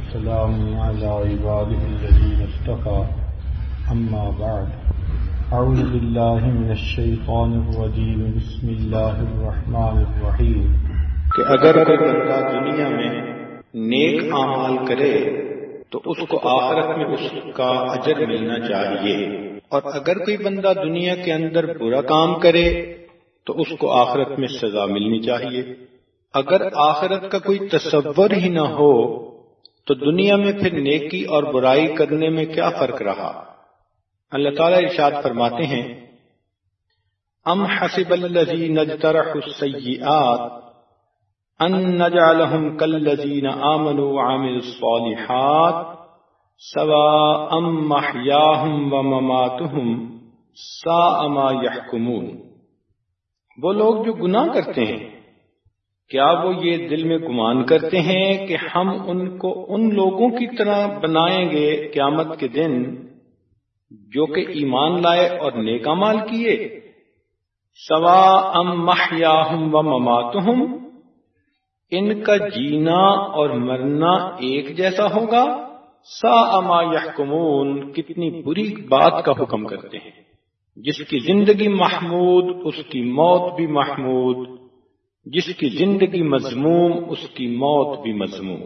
والسلام على عباده الذين اصطفى أما بعد أعوذ بالله من الشيطان الرجيم بسم الله الرحمن الرحيم کہ اگر کوئی بندہ دنیا میں نیک اعمال کرے تو اس کو آخرت میں اس کا اجر ملنا چاہیے، اور اگر کوئی بندہ دنیا کے اندر برا کام کرے تو اس کو آخرت میں سزا ملنی چاہیے۔ اگر آخرت کا کوئی تصور ہی نہ ہو تو دنیا میں پھر نیکی اور برائی کرنے میں کیا فرق رہا؟ اللہ تعالیٰ ارشاد فرماتے ہیں، ام حسب الذین اجترحوا السیئات ان نجعلہم کالذین آمنوا وعملوا الصالحات سواء محیاہم ومماتہم ساء ما یحکمون۔ وہ لوگ جو گناہ کرتے ہیں، کیا وہ یہ دل میں گمان کرتے ہیں کہ ہم ان کو ان لوگوں کی طرح بنائیں گے قیامت کے دن جو کہ ایمان لائے اور نیک اعمال کیے؟ سواء محیاہم ومماتہم، ان کا جینا اور مرنا ایک جیسا ہوگا؟ ساء ما یحکمون، کتنی بری بات کا حکم کرتے ہیں۔ جس کی زندگی محمود اس کی موت بھی محمود، جس کی زندگی مذموم اس کی موت بھی مذموم۔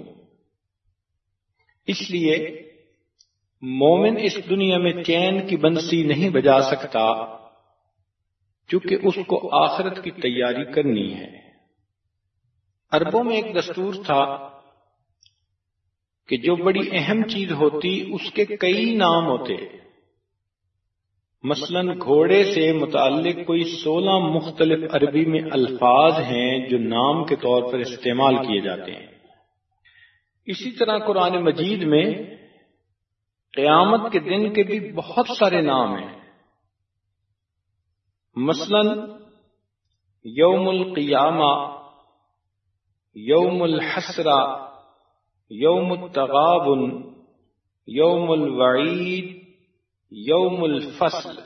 اس لیے مومن اس دنیا میں چین کی بنسی نہیں بجا سکتا، چونکہ اس کو آخرت کی تیاری کرنی ہے۔ عربوں میں ایک دستور تھا کہ جو بڑی اہم چیز ہوتی اس کے کئی نام ہوتے۔ مثلا گھوڑے سے متعلق کوئی 16 مختلف عربی میں الفاظ ہیں جو نام کے طور پر استعمال کیے جاتے ہیں۔ اسی طرح قرآن مجید میں قیامت کے دن کے بھی بہت سارے نام ہیں۔ مثلا یوم القیامہ، یوم الحسرہ، یوم التغابن، یوم الوعید، یوم الفصل۔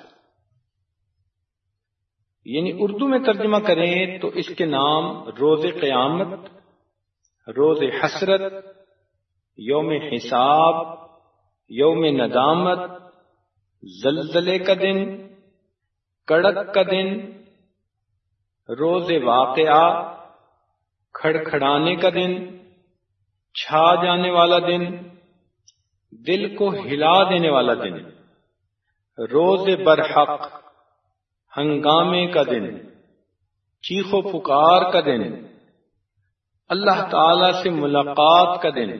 یعنی اردو میں ترجمہ کریں تو اس کے نام روز قیامت، روز حسرت، یوم حساب، یوم ندامت، زلزلے کا دن، کڑک کا دن، روز واقعہ، کھڑکھڑانے کا دن، چھا جانے والا دن، دل کو ہلا دینے والا دن، روز برحق، ہنگامے کا دن، چیخ و پکار کا دن، اللہ تعالی سے ملاقات کا دن،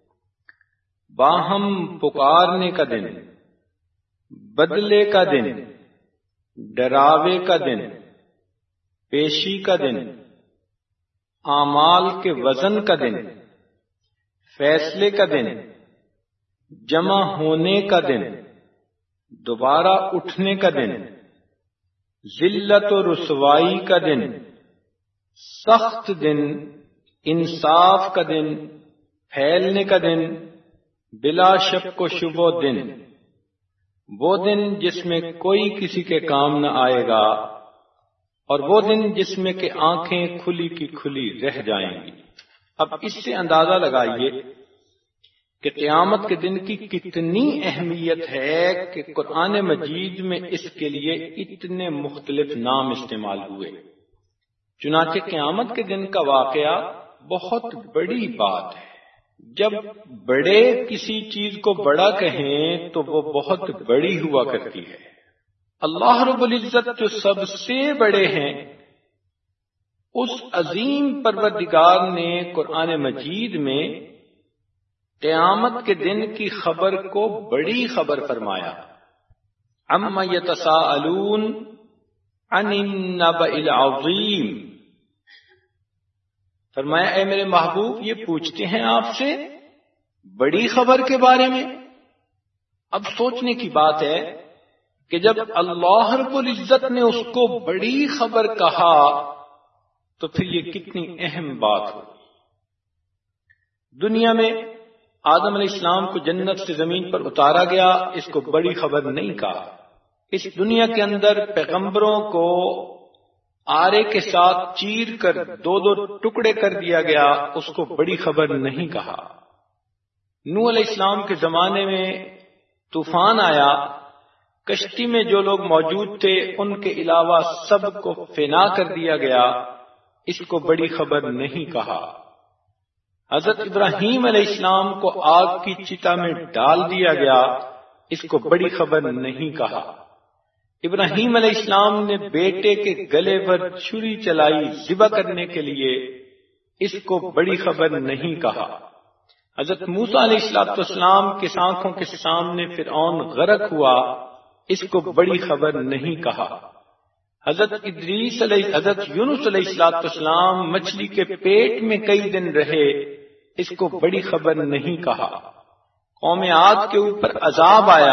باہم پکارنے کا دن، بدلے کا دن، ڈراوے کا دن، پیشی کا دن، اعمال کے وزن کا دن، فیصلے کا دن، جمع ہونے کا دن، دوبارہ اٹھنے کا دن، ذلت و رسوائی کا دن، سخت دن، انصاف کا دن، پھیلنے کا دن، بلا شک و شبہ دن، وہ دن جس میں کوئی کسی کے کام نہ آئے گا، اور وہ دن جس میں کہ آنکھیں کھلی کی کھلی رہ جائیں گی۔ اب اس سے اندازہ لگائیے کہ قیامت کے دن کی کتنی اہمیت ہے کہ قرآن مجید میں اس کے لیے اتنے مختلف نام استعمال ہوئے۔ چنانچہ قیامت کے دن کا واقعہ بہت بڑی بات ہے۔ جب بڑے کسی چیز کو بڑا کہیں تو وہ بہت بڑی ہوا کرتی ہے۔ اللہ رب العزت جو سب سے بڑے ہیں، اس عظیم پروردگار نے قرآن مجید میں قیامت کے دن کی خبر کو بڑی خبر فرمایا۔ عما یتساءلون عن النبأ العظیم، فرمایا اے میرے محبوب یہ پوچھتے ہیں آپ سے بڑی خبر کے بارے میں۔ اب سوچنے کی بات ہے کہ جب اللہ رب العزت نے اس کو بڑی خبر کہا تو پھر یہ کتنی اہم بات ہو۔ دنیا میں آدم علیہ السلام کو جنت سے زمین پر اتارا گیا، اس کو بڑی خبر نہیں کہا۔ اس دنیا کے اندر پیغمبروں کو آرے کے ساتھ چیر کر 2 ٹکڑے کر دیا گیا، اس کو بڑی خبر نہیں کہا۔ نوح علیہ السلام کے زمانے میں طوفان آیا، کشتی میں جو لوگ موجود تھے ان کے علاوہ سب کو فنا کر دیا گیا، اس کو بڑی خبر نہیں کہا۔ حضرت ابراہیم علیہ السلام کو آگ کی چتا میں ڈال دیا گیا، اس کو بڑی خبر نہیں کہا۔ ابراہیم علیہ السلام نے بیٹے کے گلے پر چھری چلائی ذبح کرنے کے لیے، اس کو بڑی خبر نہیں کہا۔ حضرت موسیٰ علیہ السلام کے آنکھوں کے سامنے فرعون غرق ہوا، اس کو بڑی خبر نہیں کہا۔ حضرت یونس علیہ السلام مچھلی کے پیٹ میں کئی دن رہے، اس کو بڑی خبر نہیں کہا۔ قوم عاد کے اوپر عذاب آیا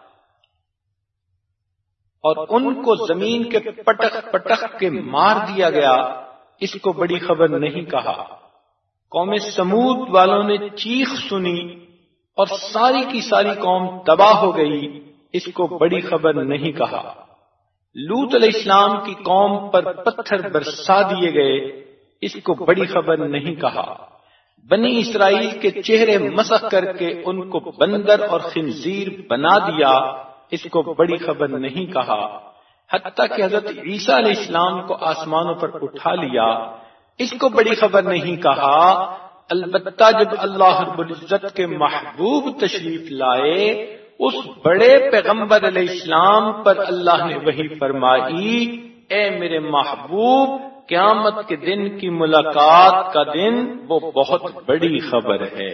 اور ان کو زمین کے پٹخ پٹخ کے مار دیا گیا، اس کو بڑی خبر نہیں کہا۔ قوم سمود والوں نے چیخ سنی اور ساری کی ساری قوم تباہ ہو گئی، اس کو بڑی خبر نہیں کہا۔ لوط علیہ السلام کی قوم پر پتھر برسا دیے گئے، اس کو بڑی خبر نہیں کہا۔ بنی اسرائیل کے چہرے مسخ کر کے ان کو بندر اور خنزیر بنا دیا، اس کو بڑی خبر نہیں کہا۔ حتیٰ کہ حضرت عیسیٰ علیہ السلام کو آسمانوں پر اٹھا لیا، اس کو بڑی خبر نہیں کہا۔ البتہ جب اللہ رب العزت کے محبوب تشریف لائے، اس بڑے پیغمبر علیہ السلام پر اللہ نے وحی فرمائی، اے میرے محبوب، قیامت کے دن کی ملاقات کا دن وہ بہت بڑی خبر ہے۔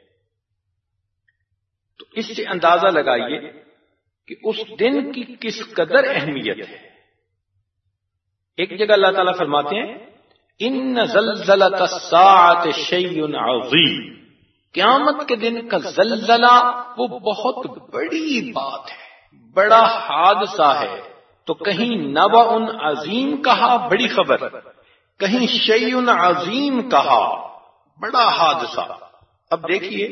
تو اس سے اندازہ لگائیے کہ اس دن کی کس قدر اہمیت ہے۔ ایک جگہ اللہ تعالیٰ فرماتے ہیں، ان زلزلۃ الساعۃ شیء عظیم، قیامت کے دن کا زلزلہ وہ بہت بڑی بات ہے، بڑا حادثہ ہے۔ تو کہیں نبأ عظیم کہا، بڑی خبر، کہیں شیء عظیم کہا، بڑا حادثہ۔ اب دیکھیے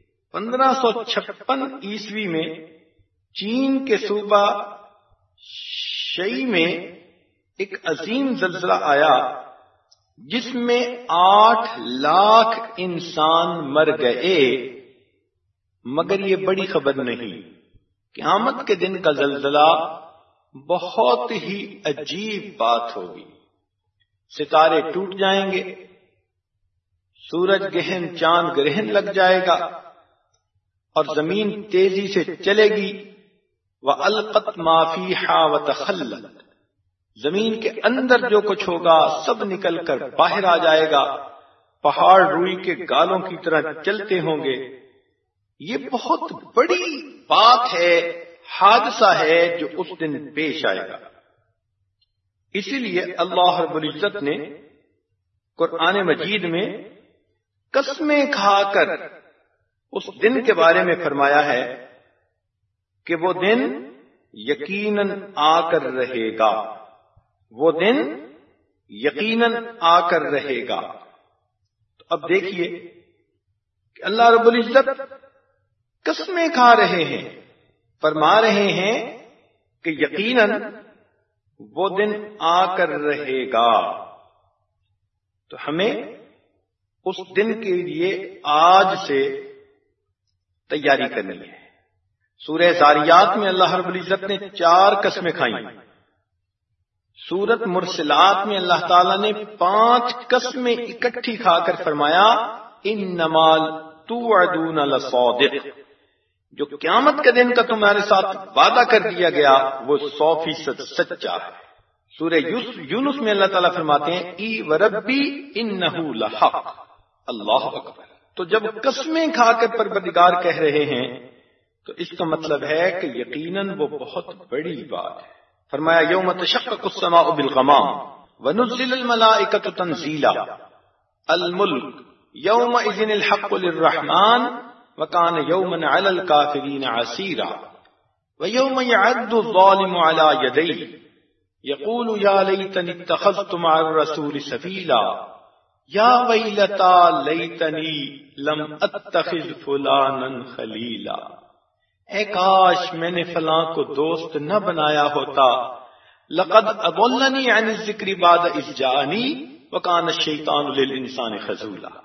1556 عیسوی میں چین کے صوبہ شئی میں ایک عظیم زلزلہ آیا جس میں 8 لاکھ انسان مر گئے، مگر یہ بڑی خبر نہیں۔ قیامت کے دن کا زلزلہ بہت ہی عجیب بات ہوگی، ستارے ٹوٹ جائیں گے، سورج گرہن چاند گرہن لگ جائے گا اور زمین تیزی سے چلے گی، وَأَلْقَتْ مَا فِيهَا وَتَخَلَّتْ، زمین کے اندر جو کچھ ہوگا سب نکل کر باہر آ جائے گا، پہاڑ روئی کے گالوں کی طرح چلتے ہوں گے۔ یہ بہت بڑی بات ہے، حادثہ ہے جو اس دن پیش آئے گا۔ اسی لیے اللہ رب العزت نے قرآن مجید میں قسمیں کھا کر اس دن کے بارے میں فرمایا ہے کہ وہ دن یقیناً آ کر رہے گا، وہ دن یقیناً آ کر رہے گا۔ تو اب دیکھیے کہ اللہ رب العزت قسمیں کھا رہے ہیں، فرما رہے ہیں کہ یقیناً وہ دن آ کر رہے گا۔ تو ہمیں اس دن کے لیے آج سے تیاری کرنی ہے۔ سورہ زاریات میں اللہ رب العزت نے 4 قسمیں کھائیں، سورت مرسلات میں اللہ تعالیٰ نے 5 قسمیں اکٹھی کھا کر فرمایا، انما توعدون لصادق، جو قیامت کے دن کا تمہارے ساتھ وعدہ کر دیا گیا وہ 100% سچا ہے۔ سورہ یونس میں اللہ تعالیٰ فرماتے ہیں، ای وربی انہ لحق، اللہ اکبر۔ تو جب قسمیں کھا کر پروردگار کہہ رہے ہیں تو اس کا مطلب ہے کہ یقیناً وہ بہت بڑی بات ہے۔ فرمایا، یوم تشقق السماء بالغمام ونزل الملائکۃ تنزیلا، الملک یومئذ الحق للرحمن وکان یوما علی الکافرین عسیرا ویوم یعد الظالم علی یدیہ یقول یا لیتنی اتخذت مع الرسول سبیلا یا ویلتا لیتنی لم اتخذ فلانا خلیلا، اے کاش میں نے فلاں کو دوست نہ بنایا ہوتا، لقد اضلنی عن الذکر بعد اذ جاءنی وکان الشیطان للانسان خذولا۔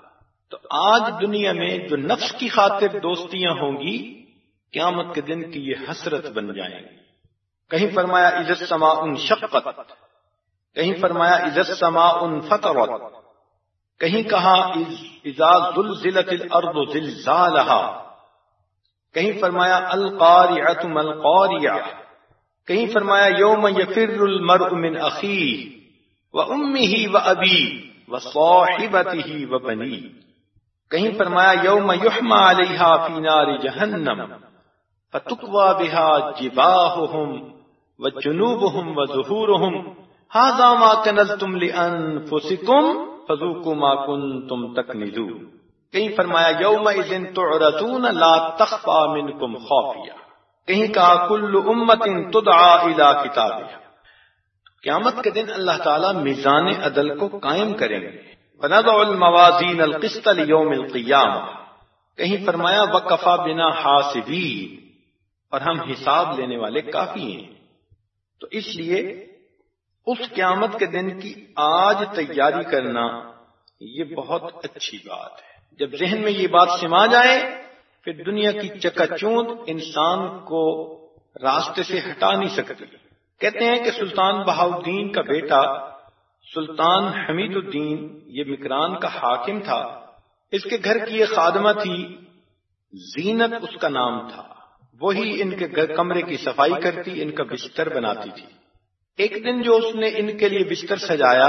تو آج دنیا میں جو نفس کی خاطر دوستیاں ہوں گی قیامت کے دن کی یہ حسرت بن جائیں گی. کہیں فرمایا اذا السماء انشقت، کہیں فرمایا اذا السماء انفطرت، کہیں کہا اذا زلزلت الارض زلزالها، کہیں فرمایا القارعۃ ما القاریہ، کہیں فرمایا یوم یفر المرء من اخیہ وامہ وابیہ وصاحبتہ وبنیہ، کہیں فرمایا یوم یحمى علیہا فی نار جہنم فتکوی بہا جباہہم وجنوبہم وظہورہم ھذا ما کنزتم لانفسکم فذوقوا ما کنتم تکنزون، کہیں فرمایا یومئذ تعرضون لا تخفی منکم خافیہ، کہیں کہا کل امت تدعی الی کتابہا. قیامت کے دن اللہ تعالیٰ میزان عدل کو قائم کریں گے. وَنَضَعُ الْمَوَازِينَ الْقِسْطَ لِيَوْمِ الْقِيَامَةِ، کہیں فرمایا وَكَفَى بِنَا حَاسِبِينَ، اور ہم حساب لینے والے کافی ہیں. تو اس لیے اس قیامت کے دن کی آج تیاری کرنا یہ بہت اچھی بات ہے. جب ذہن میں یہ بات سما جائے پھر دنیا کی چکا چوند انسان کو راستے سے ہٹا نہیں سکتی. کہتے ہیں کہ سلطان بہاؤالدین کا بیٹا سلطان حمید الدین یہ مکران کا حاکم تھا. اس کے گھر کی ایک خادمہ تھی، زینت اس کا نام تھا. وہی ان کے گھر کمرے کی صفائی کرتی، ان کا بستر بناتی تھی. ایک دن جو اس نے ان کے لیے بستر سجایا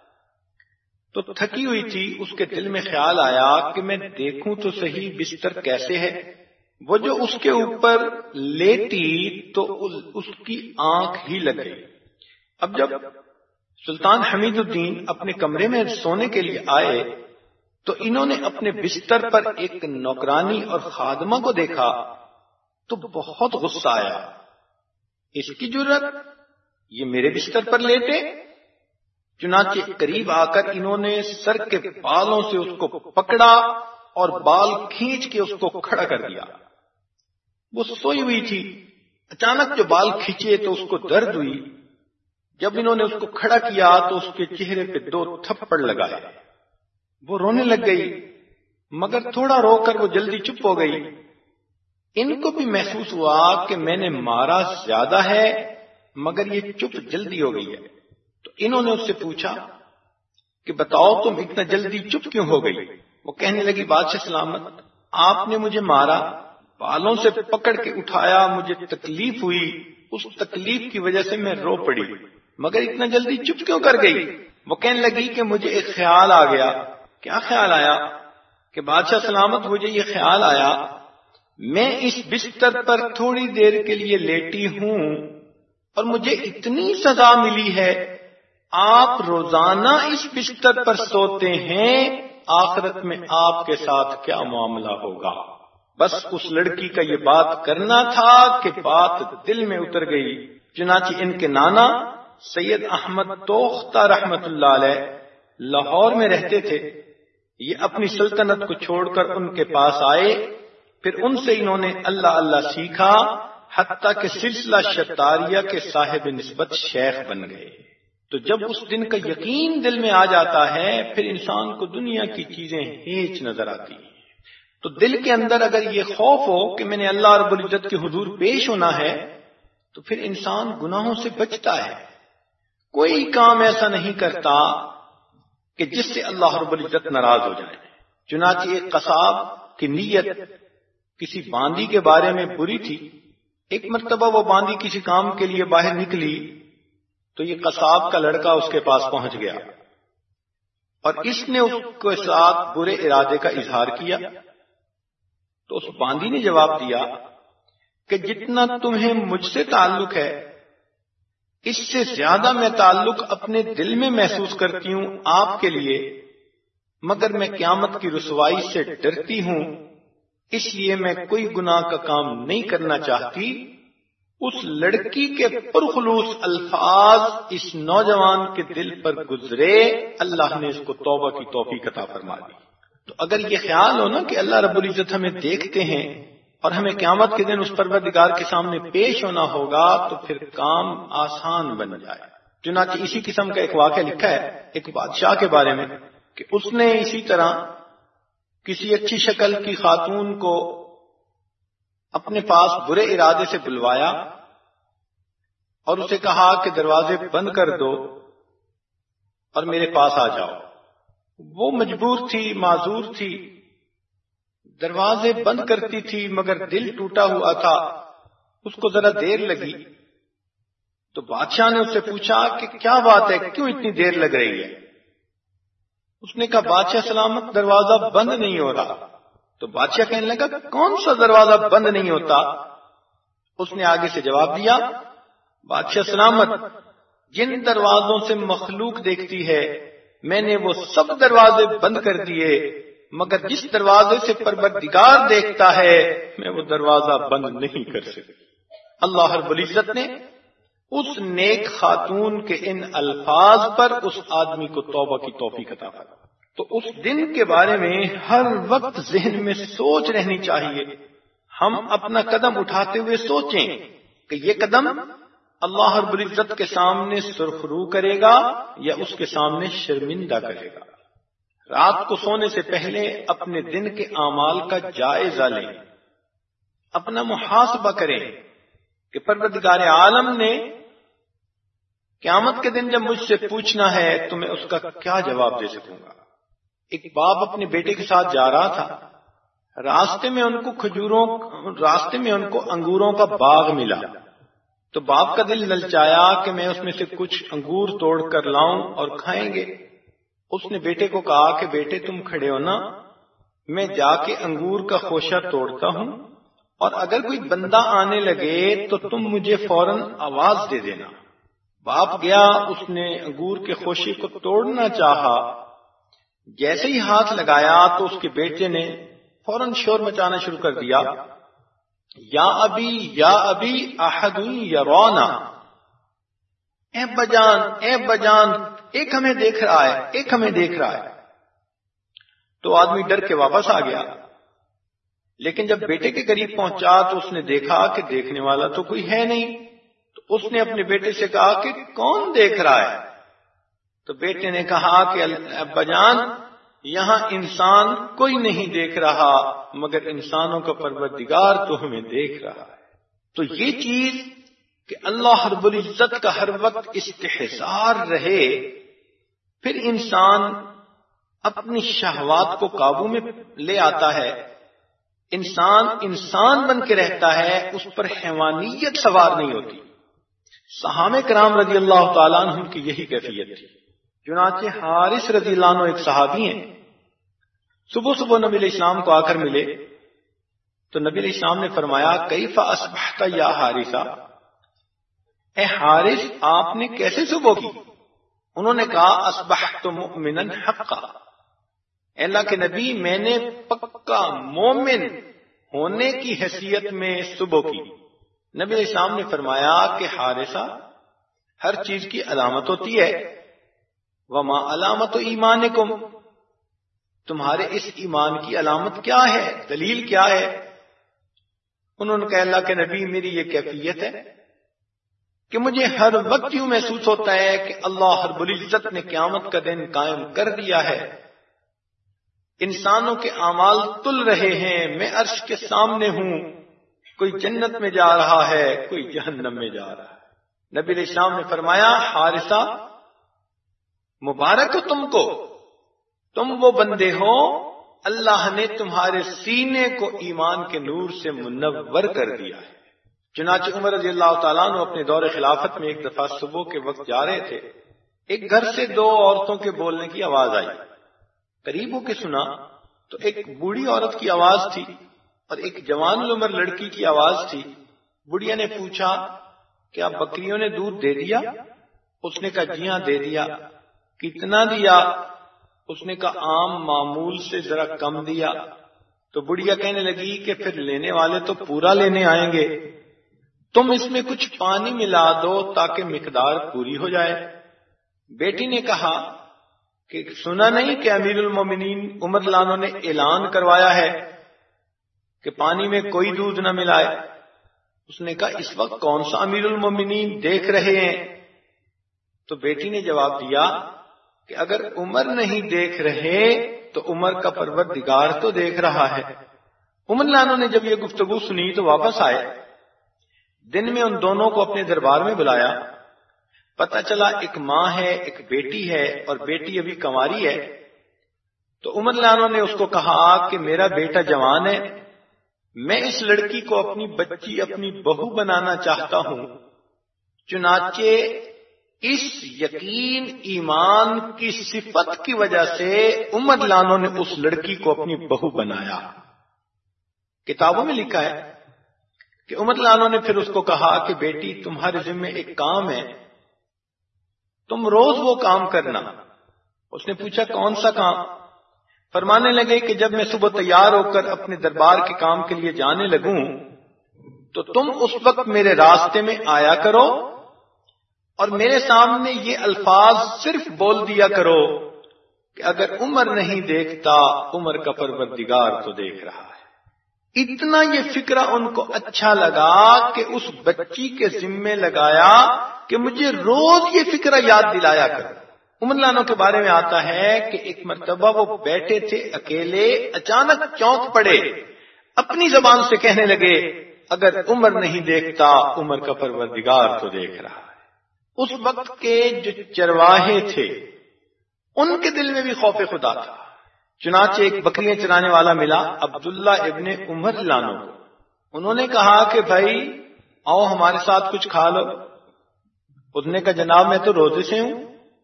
تو تھکی ہوئی تھی، اس کے دل میں خیال آیا کہ میں دیکھوں تو صحیح بستر کیسے ہے. وہ جو اس کے اوپر لیٹی تو اس کی آنکھ ہی لگ گئی. اب جب سلطان حمید الدین اپنے کمرے میں سونے کے لیے آئے تو انہوں نے اپنے بستر پر ایک نوکرانی اور خادمہ کو دیکھا تو بہت غصہ آیا. اس کی جرت، یہ میرے بستر پر لیٹے. چنانچہ قریب آ کر انہوں نے سر کے بالوں سے اس کو پکڑا اور بال کھینچ کے اس کو کھڑا کر دیا. وہ سوئی ہوئی تھی، اچانک جو بال کھینچے تو اس کو درد ہوئی. جب انہوں نے اس کو کھڑا کیا تو اس کے چہرے پہ 2 تھپڑ لگائے. وہ رونے لگ گئی، مگر تھوڑا رو کر وہ جلدی چپ ہو گئی. ان کو بھی محسوس ہوا کہ میں نے مارا زیادہ ہے مگر یہ چپ جلدی ہو گئی ہے. تو انہوں نے اس سے پوچھا کہ بتاؤ تم اتنا جلدی چپ کیوں ہو گئی؟ وہ کہنے لگی بادشاہ سلامت، آپ نے مجھے مارا، بالوں سے پکڑ کے اٹھایا، مجھے تکلیف ہوئی، اس تکلیف کی وجہ سے میں رو پڑی، مگر اتنا جلدی چپ کیوں کر گئی؟ وہ کہنے لگی کہ مجھے ایک خیال آ گیا. کیا خیال آیا؟ کہ بادشاہ سلامت مجھے یہ خیال آیا میں اس بستر پر تھوڑی دیر کے لیے لیٹی ہوں اور مجھے اتنی سزا ملی ہے، آپ روزانہ اس بستر پر سوتے ہیں، آخرت میں آپ کے ساتھ کیا معاملہ ہوگا؟ بس اس لڑکی کا یہ بات کرنا تھا کہ بات دل میں اتر گئی. چنانچہ ان کے نانا سید احمد توختہ رحمت اللہ علیہ لاہور میں رہتے تھے. یہ اپنی سلطنت کو چھوڑ کر ان کے پاس آئے، پھر ان سے انہوں نے اللہ اللہ سیکھا، حتیٰ کہ سلسلہ شتاریہ کے صاحب نسبت شیخ بن گئے. تو جب اس دن کا یقین دل میں آ جاتا ہے پھر انسان کو دنیا کی چیزیں ہیچ نظر آتی ہیں. تو دل کے اندر اگر یہ خوف ہو کہ میں نے اللہ رب العزت کے حضور پیش ہونا ہے تو پھر انسان گناہوں سے بچتا ہے. کوئی کام ایسا نہیں کرتا کہ جس سے اللہ رب العزت ناراض ہو جائے. چنانچہ ایک قصاب کی نیت کسی باندی کے بارے میں بری تھی. ایک مرتبہ وہ باندی کسی کام کے لیے باہر نکلی تو یہ قصاب کا لڑکا اس کے پاس پہنچ گیا اور اس نے اس کے ساتھ برے ارادے کا اظہار کیا. تو اس باندی نے جواب دیا کہ جتنا تمہیں مجھ سے تعلق ہے اس سے زیادہ میں تعلق اپنے دل میں محسوس کرتی ہوں آپ کے لیے، مگر میں قیامت کی رسوائی سے ڈرتی ہوں، اس لیے میں کوئی گناہ کا کام نہیں کرنا چاہتی. اس لڑکی کے پرخلوص الفاظ اس نوجوان کے دل پر گزرے، اللہ نے اس کو توبہ کی توفیق عطا فرما دی. تو اگر یہ خیال ہو نا کہ اللہ رب العزت ہمیں دیکھتے ہیں اور ہمیں قیامت کے دن اس پروردگار کے سامنے پیش ہونا ہوگا تو پھر کام آسان بن جائے. چنانچہ اسی قسم کا ایک واقعہ لکھا ہے ایک بادشاہ کے بارے میں کہ اس نے اسی طرح کسی اچھی شکل کی خاتون کو اپنے پاس برے ارادے سے بلوایا اور اسے کہا کہ دروازے بند کر دو اور میرے پاس آ جاؤ. وہ مجبور تھی، معذور تھی، دروازے بند کرتی تھی مگر دل ٹوٹا ہوا تھا، اس کو ذرا دیر لگی. تو بادشاہ نے اس سے پوچھا کہ کیا بات ہے، کیوں اتنی دیر لگ رہی ہے؟ اس نے کہا بادشاہ سلامت دروازہ بند نہیں ہو رہا. تو بادشاہ کہنے لگا کون سا دروازہ بند نہیں ہوتا؟ اس نے آگے سے جواب دیا بادشاہ سلامت جن دروازوں سے مخلوق دیکھتی ہے میں نے وہ سب دروازے بند کر دیے، مگر جس دروازے سے پروردگار دیکھتا ہے میں وہ دروازہ بند نہیں کر سکتی. اللہ رب العزت نے اس نیک خاتون کے ان الفاظ پر اس آدمی کو توبہ کی توفیق عطا فرمائی. تو اس دن کے بارے میں ہر وقت ذہن میں سوچ رہنی چاہیے. ہم اپنا قدم اٹھاتے ہوئے سوچیں کہ یہ قدم اللہ رب العزت کے سامنے سرخرو کرے گا یا اس کے سامنے شرمندہ کرے گا. رات کو سونے سے پہلے اپنے دن کے اعمال کا جائزہ لیں، اپنا محاسبہ کریں کہ پروردگار عالم نے قیامت کے دن جب مجھ سے پوچھنا ہے تو میں اس کا کیا جواب دے سکوں گا. ایک باپ اپنے بیٹے کے ساتھ جا رہا تھا، راستے میں ان کو انگوروں کا باغ ملا. تو باپ کا دل للچایا کہ میں اس میں سے کچھ انگور توڑ کر لاؤں اور کھائیں گے. اس نے بیٹے کو کہا کہ بیٹے تم کھڑے ہو نا، میں جا کے انگور کا خوشہ توڑتا ہوں اور اگر کوئی بندہ آنے لگے تو تم مجھے فوراً آواز دے دینا. باپ گیا، اس نے انگور کے خوشے کو توڑنا چاہا، جیسے ہی ہاتھ لگایا تو اس کے بیٹے نے فوراً شور مچانا شروع کر دیا یا ابی احد یرانا، اے بجان ایک ہمیں دیکھ رہا ہے. تو آدمی ڈر کے واپس آ گیا، لیکن جب بیٹے کے قریب پہنچا تو اس نے دیکھا کہ دیکھنے والا تو کوئی ہے نہیں. تو اس نے اپنے بیٹے سے کہا کہ کون دیکھ رہا ہے؟ تو بیٹے نے کہا کہ ابا جان یہاں انسان کوئی نہیں دیکھ رہا مگر انسانوں کا پروردگار تو ہمیں دیکھ رہا ہے. تو یہ چیز کہ اللہ رب العزت کا ہر وقت استحضار رہے، پھر انسان اپنی شہوات کو قابو میں لے آتا ہے، انسان بن کے رہتا ہے، اس پر حیوانیت سوار نہیں ہوتی. صحابہ کرام رضی اللہ تعالیٰ عنہ کی یہی کیفیت تھی. چنانچہ حارث رضی اللہ عنہ ایک صحابی ہیں، صبح نبی علیہ السلام کو آ کر ملے تو نبی علیہ السلام نے فرمایا کیف اصبحت یا حارثہ، اے حارث آپ نے کیسے صبح کی؟ انہوں نے کہا اصبحت مؤمنا حقا، اے اللہ کے نبی میں نے پکا مومن ہونے کی حیثیت میں صبح کی. نبی علیہ السلام نے فرمایا کہ حارثہ ہر چیز کی علامت ہوتی ہے، وما علامت ایمانکم، تمہارے اس ایمان کی علامت کیا ہے، دلیل کیا ہے؟ انہوں نے کہا اللہ کے نبی میری یہ کیفیت ہے کہ مجھے ہر وقت یوں محسوس ہوتا ہے کہ اللہ رب العزت نے قیامت کا دن قائم کر دیا ہے، انسانوں کے اعمال تل رہے ہیں، میں عرش کے سامنے ہوں، کوئی جنت میں جا رہا ہے کوئی جہنم میں جا رہا ہے. نبی علیہ السلام نے فرمایا حارثہ مبارک ہو تم کو، تم وہ بندے ہو اللہ نے تمہارے سینے کو ایمان کے نور سے منور کر دیا ہے. چنانچہ عمر رضی اللہ تعالیٰ عنہ اپنے دور خلافت میں ایک دفعہ صبح کے وقت جا رہے تھے، ایک گھر سے دو عورتوں کے بولنے کی آواز آئی. قریب ہو کے سنا تو ایک بوڑھی عورت کی آواز تھی اور ایک جوان العمر لڑکی کی آواز تھی. بڑھیا نے پوچھا کیا بکریوں نے دودھ دے دیا؟ اس نے کہا جی ہاں دے دیا. کتنا دیا؟ اس نے کہا عام معمول سے ذرا کم دیا. تو بڑھیا کہنے لگی کہ پھر لینے والے تو پورا لینے آئیں گے، تم اس میں کچھ پانی ملا دو تاکہ مقدار پوری ہو جائے. بیٹی نے کہا کہ سنا نہیں کہ امیر المومنین عمر رضی اللہ عنہ نے اعلان کروایا ہے کہ پانی میں کوئی دودھ نہ ملائے. اس نے کہا اس وقت کون سا امیر المومنین دیکھ رہے ہیں؟ تو بیٹی نے جواب دیا کہ اگر عمر نہیں دیکھ رہے تو عمر کا پروردگار تو دیکھ رہا ہے۔ عمر لانو نے جب یہ گفتگو سنی تو واپس آئے، دن میں ان دونوں کو اپنے دربار میں بلایا، پتہ چلا ایک ماں ہے ایک بیٹی ہے اور بیٹی ابھی کنواری ہے۔ تو عمر لانو نے اس کو کہا کہ میرا بیٹا جوان ہے، میں اس لڑکی کو اپنی بچی اپنی بہو بنانا چاہتا ہوں۔ چنانچہ اس یقین ایمان کی صفت کی وجہ سے عمر لانو نے اس لڑکی کو اپنی بہو بنایا۔ کتابوں میں لکھا ہے کہ عمر لانو نے پھر اس کو کہا کہ بیٹی تمہارے ذمہ ایک کام ہے، تم روز وہ کام کرنا۔ اس نے پوچھا کون سا کام؟ فرمانے لگے کہ جب میں صبح تیار ہو کر اپنے دربار کے کام کے لیے جانے لگوں تو تم اس وقت میرے راستے میں آیا کرو اور میرے سامنے یہ الفاظ صرف بول دیا کرو کہ اگر عمر نہیں دیکھتا عمر کا پروردگار تو دیکھ رہا ہے۔ اتنا یہ فکرہ ان کو اچھا لگا کہ اس بچی کے ذمے لگایا کہ مجھے روز یہ فکرہ یاد دلایا کرو۔ عمر لانو کے بارے میں آتا ہے کہ ایک مرتبہ وہ بیٹھے تھے اکیلے، اچانک چونک پڑے، اپنی زبان سے کہنے لگے اگر عمر نہیں دیکھتا عمر کا پروردگار تو دیکھ رہا ہے۔ اس وقت کے جو چرواہے تھے ان کے دل میں بھی خوف خدا تھا۔ چنانچہ ایک بکریاں چرانے والا ملا عبداللہ ابن عمر لانو کو، انہوں نے کہا کہ بھائی آؤ ہمارے ساتھ کچھ کھا لو۔ اس نے کہا جناب میں تو روزے سے ہوں۔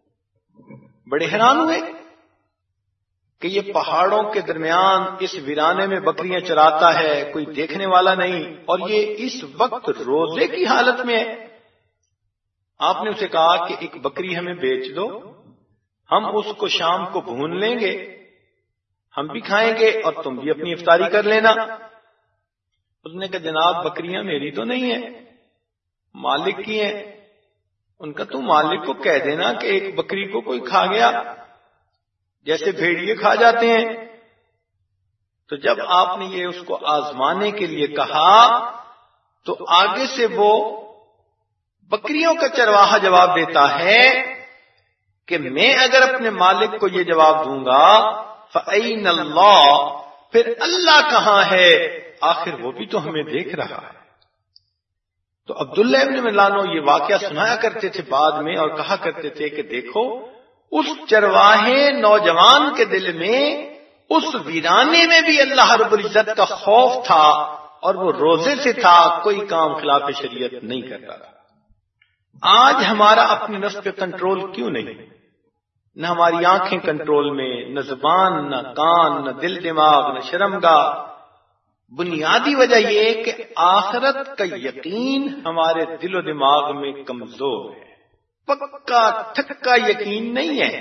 بڑے حیران ہوئے کہ یہ پہاڑوں کے درمیان اس ویرانے میں بکریاں چراتا ہے، کوئی دیکھنے والا نہیں، اور یہ اس وقت روزے کی حالت میں ہے۔ آپ نے اسے کہا کہ ایک بکری ہمیں بیچ دو، ہم اس کو شام کو بھون لیں گے، ہم بھی کھائیں گے اور تم بھی اپنی افطاری کر لینا۔ اس نے کہا جناب بکریاں میری تو نہیں ہیں، مالک کی ہیں۔ ان کا تو مالک کو کہہ دینا کہ ایک بکری کو کوئی کھا گیا، جیسے بھیڑیے کھا جاتے ہیں۔ تو جب آپ نے یہ اس کو آزمانے کے لیے کہا تو آگے سے وہ بکریوں کا چرواہا جواب دیتا ہے کہ میں اگر اپنے مالک کو یہ جواب دوں گا فَأَيْنَ اللَّهُ، پھر اللہ کہاں ہے، آخر وہ بھی تو ہمیں دیکھ رہا ہے۔ تو عبداللہ ابن ملانو یہ واقعہ سنایا کرتے تھے بعد میں اور کہا کرتے تھے کہ دیکھو اس چرواہے نوجوان کے دل میں اس ویرانے میں بھی اللہ رب العزت کا خوف تھا اور وہ روزے سے تھا، کوئی کام خلاف شریعت نہیں کرتا تھا۔ آج ہمارا اپنے نفس پہ کنٹرول کیوں نہیں؟ نہ ہماری آنکھیں کنٹرول میں، نہ زبان، نہ کان، نہ دل دماغ، نہ شرمگاہ۔ بنیادی وجہ یہ کہ آخرت کا یقین ہمارے دل و دماغ میں کمزور ہے، پکا ٹھکا یقین نہیں ہے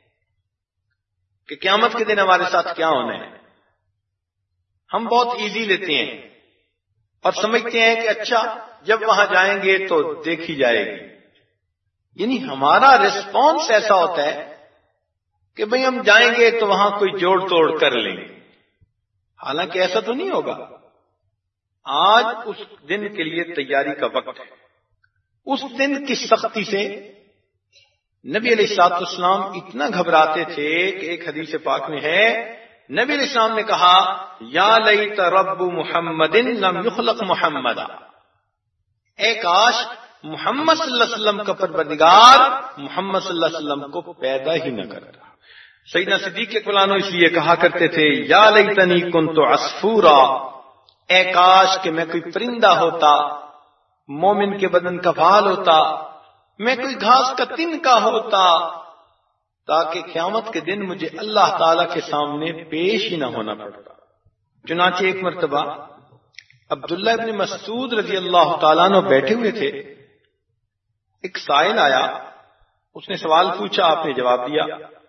کہ قیامت کے دن ہمارے ساتھ کیا ہونا ہے۔ ہم بہت ایزی لیتے ہیں اور سمجھتے ہیں کہ اچھا جب وہاں جائیں گے تو دیکھی جائے گی، یعنی ہمارا ریسپانس ایسا ہوتا ہے کہ بھئی ہم جائیں گے تو وہاں کوئی جوڑ توڑ کر لیں گے، حالانکہ ایسا تو نہیں ہوگا۔ آج اس دن کے لیے تیاری کا وقت ہے۔ اس دن کی سختی سے نبی علیہ الصلوۃ والسلام اتنا گھبراتے تھے کہ ایک حدیث پاک میں ہے نبی علیہ السلام نے کہا یا لیت رب محمد لم یخلق محمدا، اے کاش محمد صلی اللہ علیہ وسلم کا پروردگار محمد صلی اللہ علیہ وسلم کو پیدا ہی نہ کرتا۔ سیدنا صدیق اکبر عنہ اس لیے کہا کرتے تھے یا لیتنی کنت عصفورا، اے کاش کہ میں کوئی پرندہ ہوتا، مومن کے بدن کا بال ہوتا، میں کوئی گھاس کا تنکا ہوتا، تاکہ قیامت کے دن مجھے اللہ تعالی کے سامنے پیش ہی نہ ہونا پڑتا۔ چنانچہ ایک مرتبہ عبداللہ ابن مسعود رضی اللہ تعالیٰ عنہ بیٹھے ہوئے تھے، ایک سائل آیا، اس نے سوال پوچھا، آپ نے جواب دیا۔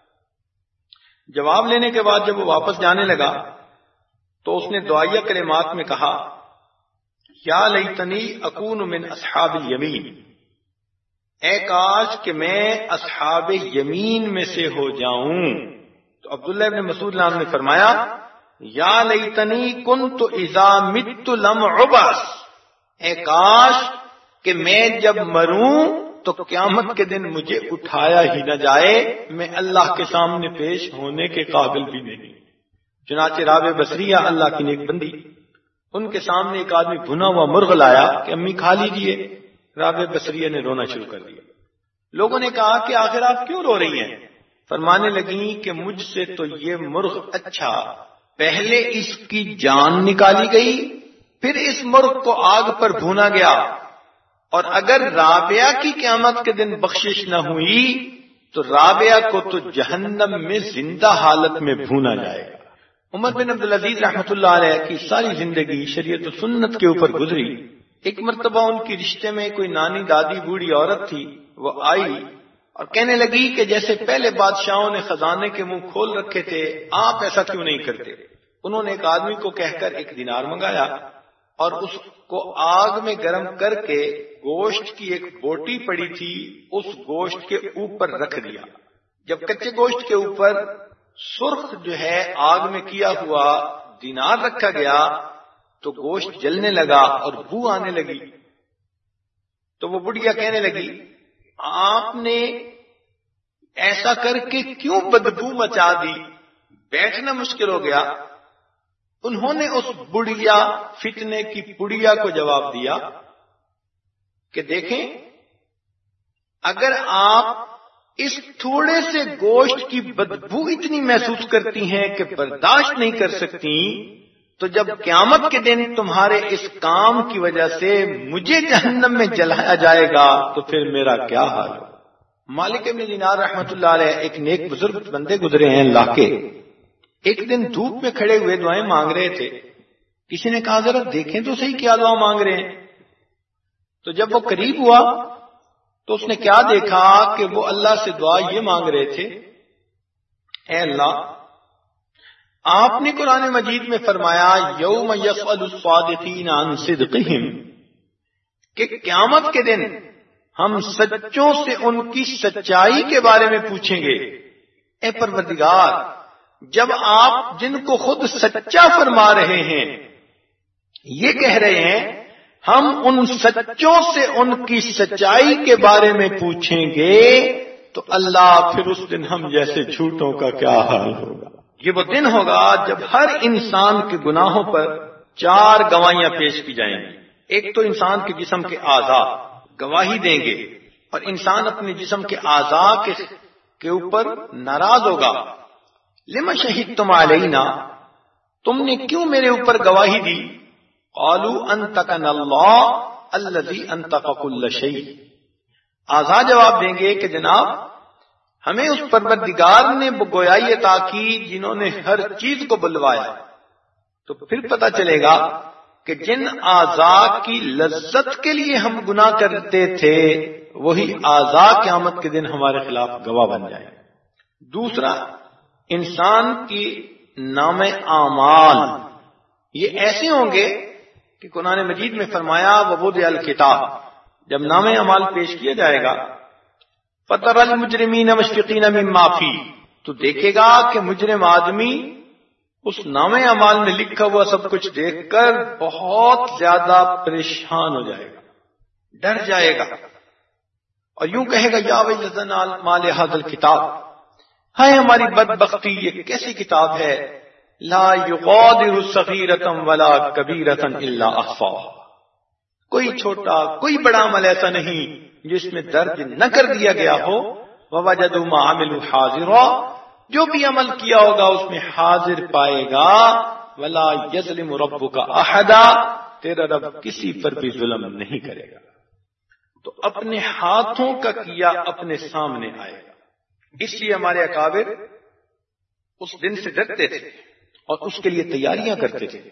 جواب لینے کے بعد جب وہ واپس جانے لگا تو اس نے دعائیہ کلمات میں کہا یا لیتنی اکون من اصحاب الیمین، اے کاش کہ میں اصحاب یمین میں سے ہو جاؤں۔ تو عبداللہ ابن مسعود عنہ نے فرمایا یا لیتنی کنت اذا مت لم عبس، اے کاش کہ میں جب مروں تو قیامت کے دن مجھے اٹھایا ہی نہ جائے، میں اللہ کے سامنے پیش ہونے کے قابل بھی نہیں۔ چنانچہ رابعہ بصریہ اللہ کی نیک بندی، ان کے سامنے ایک آدمی بھنا ہوا مرغ لایا کہ امی کھا لیجئے۔ رابعہ بصریہ نے رونا شروع کر دیا۔ لوگوں نے کہا کہ آخر آپ کیوں رو رہی ہیں؟ فرمانے لگیں کہ مجھ سے تو یہ مرغ اچھا، پہلے اس کی جان نکالی گئی، پھر اس مرغ کو آگ پر بھونا گیا، اور اگر رابعہ کی قیامت کے دن بخشش نہ ہوئی تو رابعہ کو تو جہنم میں زندہ حالت میں بھونا جائے گا۔ عمر بن عبدالعزیز رحمۃ اللہ علیہ کی ساری زندگی شریعت و سنت کے اوپر گزری۔ ایک مرتبہ ان کی رشتے میں کوئی نانی دادی بوڑھی عورت تھی، وہ آئی اور کہنے لگی کہ جیسے پہلے بادشاہوں نے خزانے کے منہ کھول رکھے تھے، آپ ایسا کیوں نہیں کرتے؟ انہوں نے ایک آدمی کو کہہ کر 1 دینار منگایا اور اس کو آگ میں گرم کر کے گوشت کی ایک بوٹی پڑی تھی اس گوشت کے اوپر رکھ دیا۔ جب کچے گوشت کے اوپر سرخ جو ہے آگ میں کیا ہوا دینار رکھا گیا تو گوشت جلنے لگا اور بو آنے لگی۔ تو وہ بڑھیا کہنے لگی آپ نے ایسا کر کے کیوں بدبو مچا دی، بیٹھنا مشکل ہو گیا۔ انہوں نے اس بڑھیا فتنے کی بڑھیا کو جواب دیا کہ دیکھیں، اگر آپ اس تھوڑے سے گوشت کی بدبو اتنی محسوس کرتی ہیں کہ برداشت نہیں کر سکتی، تو جب قیامت کے دن تمہارے اس کام کی وجہ سے مجھے جہنم میں جلایا جائے گا تو پھر میرا کیا حال ہو۔ مالک ابن دینار رحمۃ اللہ علیہ ایک نیک بزرگ بندے گزرے ہیں اللہ کے، ایک دن دھوپ میں کھڑے ہوئے دعائیں مانگ رہے تھے۔ کسی نے کہا ذرا دیکھیں تو صحیح کیا دعا مانگ رہے ہیں۔ تو جب وہ قریب ہوا تو اس نے کیا دیکھا کہ وہ اللہ سے دعا یہ مانگ رہے تھے، اے اللہ، آپ نے قرآن مجید میں فرمایا یوم یسأل الصادقین عن صدقہم، کہ قیامت کے دن ہم سچوں سے ان کی سچائی کے بارے میں پوچھیں گے۔ اے پروردگار، جب آپ جن کو خود سچا فرما رہے ہیں یہ کہہ رہے ہیں ہم ان سچوں سے ان کی سچائی کے بارے میں پوچھیں گے، تو اللہ پھر اس دن ہم جیسے جھوٹوں کا کیا حال ہوگا۔ یہ وہ دن ہوگا جب ہر انسان کے گناہوں پر 4 گواہیاں پیش کی جائیں گی۔ ایک تو انسان کے جسم کے اعضاء گواہی دیں گے، اور انسان اپنے جسم کے اعضاء کے اوپر ناراض ہوگا۔ لما شہدتم علینا، تم نے کیوں میرے اوپر گواہی دی؟ قالوا انطقنا اللہ الذی انطق کل شیء، اعضاء جواب دیں گے کہ جناب ہمیں اس پروردگار نے گویائی عطا کی جنہوں نے ہر چیز کو بلوایا۔ تو پھر پتہ چلے گا کہ جن اعضاء کی لذت کے لیے ہم گناہ کرتے تھے وہی اعضاء قیامت کے دن ہمارے خلاف گواہ بن جائیں۔ دوسرا، انسان کی نام اعمال یہ ایسے ہوں گے کہ قرآن مجید میں فرمایا ووضع الکتاب، جب نام اعمال پیش کیا جائے گا فَتَرَى الْمُجْرِمِينَ مُشْفِقِينَ مِمَّا فِيهِ، تو دیکھے گا کہ مجرم آدمی اس نام اعمال میں لکھا ہوا سب کچھ دیکھ کر بہت زیادہ پریشان ہو جائے گا، ڈر جائے گا، اور یوں کہے گا یا ویلتنا ما لہذا الکتاب، ہائے ہماری بدبختی، یہ کیسی کتاب ہے، لا یغادر صغیرۃ ولا کبیرۃ الا احصاها، کوئی چھوٹا کوئی بڑا عمل ایسا نہیں جس میں درج نہ کر دیا گیا ہو، ووجدوا ما عملوا حاضرا، جو بھی عمل کیا ہوگا اس میں حاضر پائے گا، ولا یظلم ربک احدا، تیرا رب کسی پر بھی ظلم نہیں کرے گا۔ تو اپنے ہاتھوں کا کیا اپنے سامنے آئے گا، اس لیے ہمارے اکابر اس دن سے ڈرتے تھے اور اس کے لیے تیاریاں کرتے تھے۔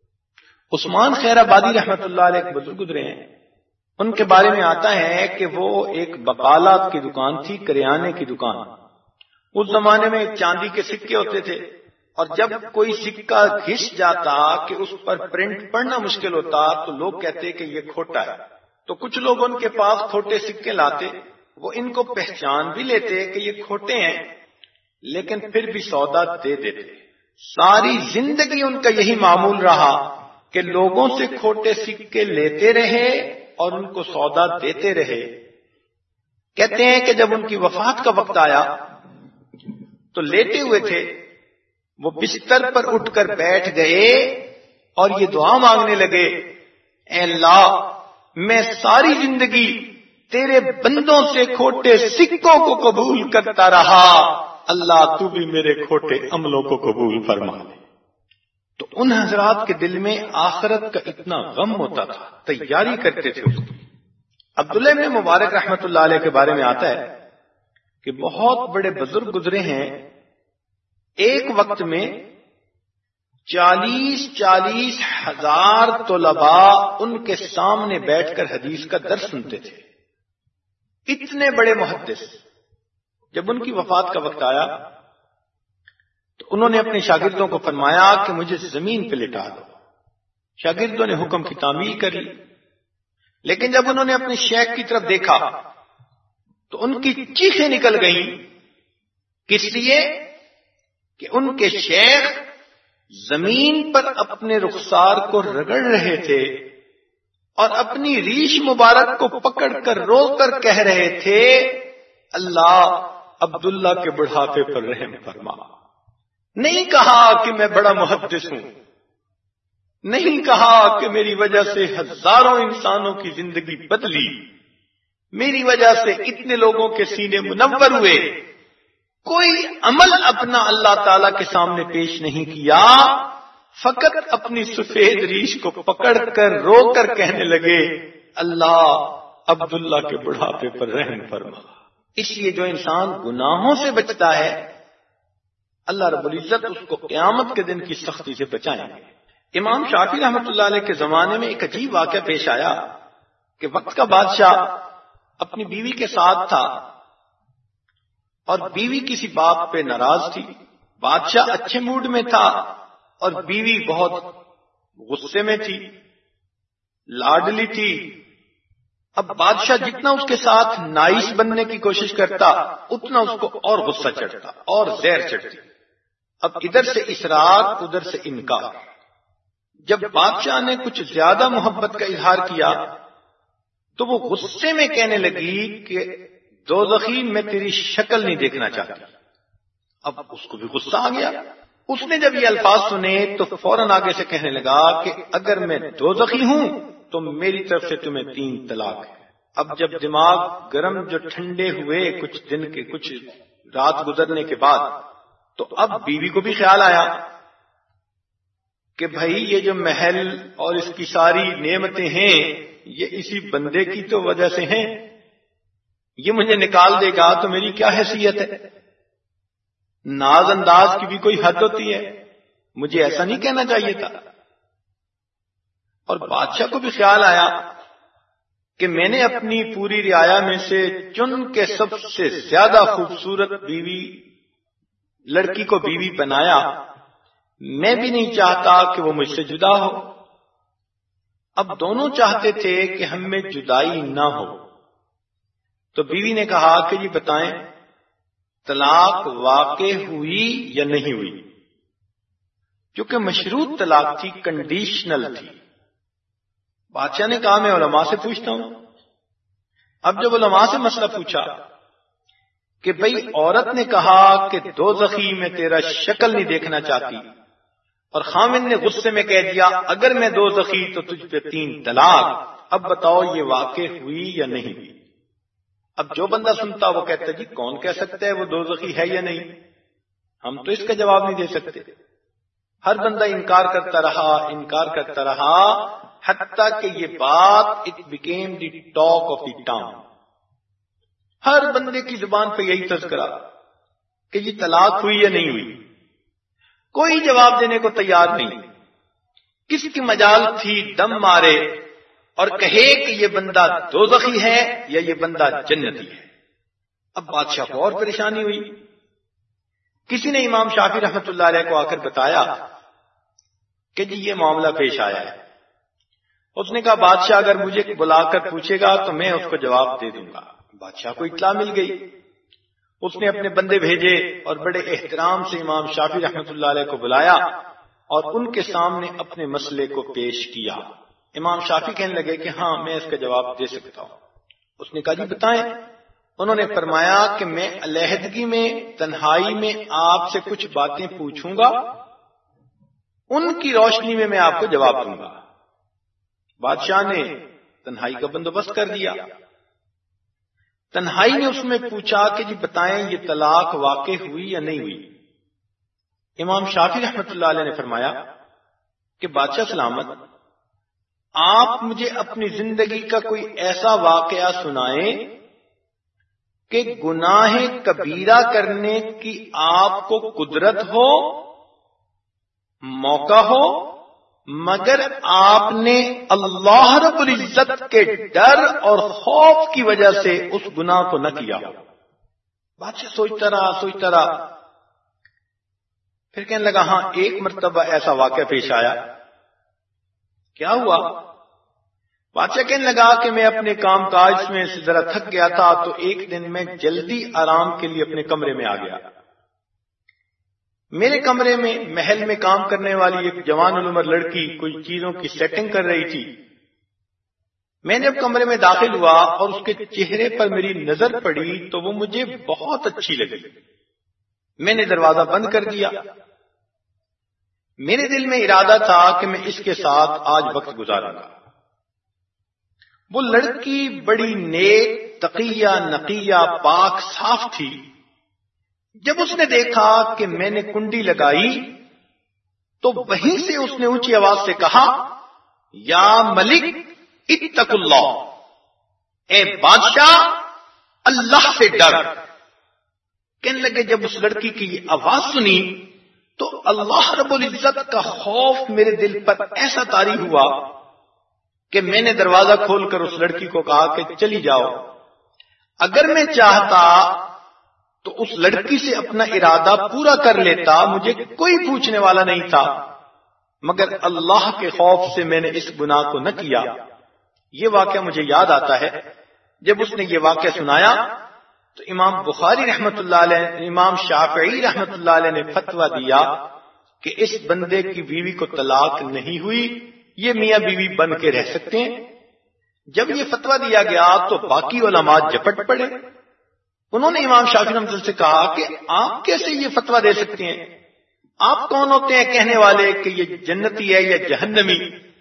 عثمان خیر آبادی رحمت اللہ علیہ ایک بزرگ گزرے ہیں، ان کے بارے میں آتا ہے کہ وہ ایک بقالات کی دکان تھی، کریانے کی دکان۔ اس زمانے میں چاندی کے سکے ہوتے تھے، اور جب کوئی سکہ گھس جاتا کہ اس پر پرنٹ پڑنا مشکل ہوتا تو لوگ کہتے کہ یہ کھوٹا ہے، تو کچھ لوگ ان کے پاس کھوٹے سکے لاتے، وہ ان کو پہچان بھی لیتے کہ یہ کھوٹے ہیں، لیکن پھر بھی سودا دے دیتے۔ ساری زندگی ان کا یہی معمول رہا کہ لوگوں سے کھوٹے سکے لیتے رہے اور ان کو سودا دیتے رہے۔ کہتے ہیں کہ جب ان کی وفات کا وقت آیا تو لیٹے ہوئے تھے، وہ بستر پر اٹھ کر بیٹھ گئے اور یہ دعا مانگنے لگے، اے اللہ میں ساری زندگی تیرے بندوں سے کھوٹے سکوں کو قبول کرتا رہا، اللہ تو بھی میرے کھوٹے عملوں کو قبول فرما لے۔ تو ان حضرات کے دل میں آخرت کا اتنا غم ہوتا تھا، تیاری کرتے تھے اس کی۔ عبداللہ ابن مبارک رحمت اللہ علیہ کے بارے میں آتا ہے کہ بہت بڑے بزرگ گزرے ہیں، ایک وقت میں 40 ہزار طلباء ان کے سامنے بیٹھ کر حدیث کا درس سنتے تھے، اتنے بڑے محدث۔ جب ان کی وفات کا وقت آیا تو انہوں نے اپنے شاگردوں کو فرمایا کہ مجھے زمین پہ لٹا دو۔ شاگردوں نے حکم کی تعمیل کر لی، لیکن جب انہوں نے اپنے شیخ کی طرف دیکھا تو ان کی چیخیں نکل گئیں، کس لیے کہ ان کے شیخ زمین پر اپنے رخسار کو رگڑ رہے تھے اور اپنی ریش مبارک کو پکڑ کر رو کر کہہ رہے تھے، اللہ عبداللہ کے بڑھاپے پر رحم فرما۔ نہیں کہا کہ میں بڑا محدث ہوں، نہیں کہا کہ میری وجہ سے ہزاروں انسانوں کی زندگی بدلی، میری وجہ سے اتنے لوگوں کے سینے منور ہوئے، کوئی عمل اپنا اللہ تعالی کے سامنے پیش نہیں کیا، فقط اپنی سفید ریش کو پکڑ کر رو کر کہنے لگے، اللہ عبداللہ کے بڑھاپے پر رحم فرما۔ اس لیے جو انسان گناہوں سے بچتا ہے اللہ رب العزت اس کو قیامت کے دن کی سختی سے بچائیں گے۔ امام شافعی رحمۃ اللہ علیہ کے زمانے میں ایک عجیب واقعہ پیش آیا کہ وقت کا بادشاہ اپنی بیوی کے ساتھ تھا اور بیوی کسی بات پہ ناراض تھی۔ بادشاہ اچھے موڈ میں تھا اور بیوی بہت غصے میں تھی، لاڈلی تھی۔ اب بادشاہ جتنا اس کے ساتھ نائس بننے کی کوشش کرتا اتنا اس کو اور غصہ چڑھتا اور زہر چڑھتی۔ اب ادھر سے اصرار ادھر سے انکار۔ جب بادشاہ نے کچھ زیادہ محبت کا اظہار کیا تو وہ غصے میں کہنے لگی کہ دوزخی میں تیری شکل نہیں دیکھنا چاہتی۔ اب اس کو بھی غصہ آ گیا۔ اس نے جب یہ الفاظ سنے تو فوراً آگے سے کہنے لگا کہ اگر میں دوزخی ہوں تو میری طرف سے تمہیں 3 طلاق ہے۔ اب جب دماغ گرم جو ٹھنڈے ہوئے کچھ دن کے کچھ رات گزرنے کے بعد تو اب بیوی کو بھی خیال آیا کہ بھائی یہ جو محل اور اس کی ساری نعمتیں ہیں یہ اسی بندے کی تو وجہ سے ہیں، یہ مجھے نکال دے گا تو میری کیا حیثیت ہے؟ ناز انداز کی بھی کوئی حد ہوتی ہے، مجھے ایسا نہیں کہنا چاہیے تھا۔ اور بادشاہ کو بھی خیال آیا کہ میں نے اپنی پوری رعایا میں سے چن کے سب سے زیادہ خوبصورت لڑکی کو بیوی بنایا، میں بھی نہیں چاہتا کہ وہ مجھ سے جدا ہو۔ اب دونوں چاہتے تھے کہ ہم میں جدائی نہ ہو، تو بیوی نے کہا کہ جی بتائیں طلاق واقع ہوئی یا نہیں ہوئی؟ کیونکہ مشروط طلاق تھی، کنڈیشنل تھی۔ بادشاہ نے کہا میں علماء سے پوچھتا ہوں۔ اب جب علماء سے مسئلہ پوچھا کہ بھئی عورت نے کہا کہ دوزخی میں تیرا شکل نہیں دیکھنا چاہتی، اور خامن نے غصے میں کہہ دیا اگر میں دوزخی تو تجھ پہ 3 طلاق، اب بتاؤ یہ واقع ہوئی یا نہیں ہوئی؟ اب جو بندہ سنتا وہ کہتا جی کون کہہ سکتا ہے وہ دوزخی ہے یا نہیں، ہم تو اس کا جواب نہیں دے سکتے۔ ہر بندہ انکار کرتا رہا حتیٰ کہ یہ بات it became the talk of the town. ہر بندے کی زبان پہ یہی تذکرہ کہ یہ طلاق ہوئی یا نہیں ہوئی، کوئی جواب دینے کو تیار نہیں۔ کس کی مجال تھی دم مارے اور کہے کہ یہ بندہ دوزخی ہے یا یہ بندہ جنتی ہے۔ اب بادشاہ کو اور پریشانی ہوئی۔ کسی نے امام شافعی رحمت اللہ علیہ کو آ کر بتایا کہ جی یہ معاملہ پیش آیا ہے۔ اس نے کہا بادشاہ اگر مجھے بلا کر پوچھے گا تو میں اس کو جواب دے دوں گا۔ بادشاہ کو اطلاع مل گئی، اس نے اپنے بندے بھیجے اور بڑے احترام سے امام شافعی رحمت اللہ علیہ کو بلایا اور ان کے سامنے اپنے مسئلے کو پیش کیا۔ امام شافعی کہنے لگے کہ ہاں میں اس کا جواب دے سکتا ہوں۔ اس نے کہا جی بتائیں۔ انہوں نے فرمایا کہ میں علیحدگی میں تنہائی میں آپ سے کچھ باتیں پوچھوں گا، ان کی روشنی میں آپ کو جواب دوں گا۔ بادشاہ نے تنہائی کا بندوبست کر دیا۔ تنہائی نے اس میں پوچھا کہ جی بتائیں یہ طلاق واقع ہوئی یا نہیں ہوئی؟ امام شافعی رحمۃ اللہ علیہ نے فرمایا کہ بادشاہ سلامت، آپ مجھے اپنی زندگی کا کوئی ایسا واقعہ سنائیں کہ گناہ کبیرہ کرنے کی آپ کو قدرت ہو، موقع ہو، مگر آپ نے اللہ رب العزت کے ڈر اور خوف کی وجہ سے اس گناہ کو نہ کیا ہو۔ بادشاہ سوچتا رہا، پھر کہنے لگا ہاں ایک مرتبہ ایسا واقعہ پیش آیا۔ کیا ہوا؟ بادشاہ کہنے لگا کہ میں اپنے کام کاج میں سے ذرا تھک گیا تھا، تو ایک دن میں جلدی آرام کے لیے اپنے کمرے میں آ گیا۔ میرے کمرے میں محل میں کام کرنے والی ایک جوان العمر لڑکی کوئی چیزوں کی سیٹنگ کر رہی تھی۔ میں نے اب کمرے میں داخل ہوا اور اس کے چہرے پر میری نظر پڑی تو وہ مجھے بہت اچھی لگی۔ میں نے دروازہ بند کر دیا۔ میرے دل میں ارادہ تھا کہ میں اس کے ساتھ آج وقت گزاروں گا۔ وہ لڑکی بڑی نیک، تقیہ، نقیہ، پاک، صاف تھی۔ جب اس نے دیکھا کہ میں نے کنڈی لگائی تو وہیں سے اس نے اونچی آواز سے کہا، یا ملک اتق اللہ، اے بادشاہ اللہ سے ڈر۔ کہنے لگے جب اس لڑکی کی یہ آواز سنی تو اللہ رب العزت کا خوف میرے دل پر ایسا طاری ہوا کہ میں نے دروازہ کھول کر اس لڑکی کو کہا کہ چلی جاؤ۔ اگر میں چاہتا تو اس لڑکی سے اپنا ارادہ پورا کر لیتا، مجھے کوئی پوچھنے والا نہیں تھا، مگر اللہ کے خوف سے میں نے اس گناہ کو نہ کیا۔ یہ واقعہ مجھے یاد آتا ہے، جب اس نے یہ واقعہ سنایا تو امام بخاری رحمت اللہ علیہ، امام شافعی رحمت اللہ علیہ نے فتویٰ دیا کہ اس بندے کی بیوی کو طلاق نہیں ہوئی، یہ میاں بیوی بن کے رہ سکتے ہیں۔ جب یہ فتویٰ دیا گیا تو باقی علماء جپٹ پڑے۔ انہوں نے امام شافعی رحمۃ اللہ سے کہا کہ آپ کیسے یہ فتویٰ دے سکتے ہیں؟ آپ کون ہوتے ہیں کہنے والے کہ یہ جنتی ہے یا جہنمی؟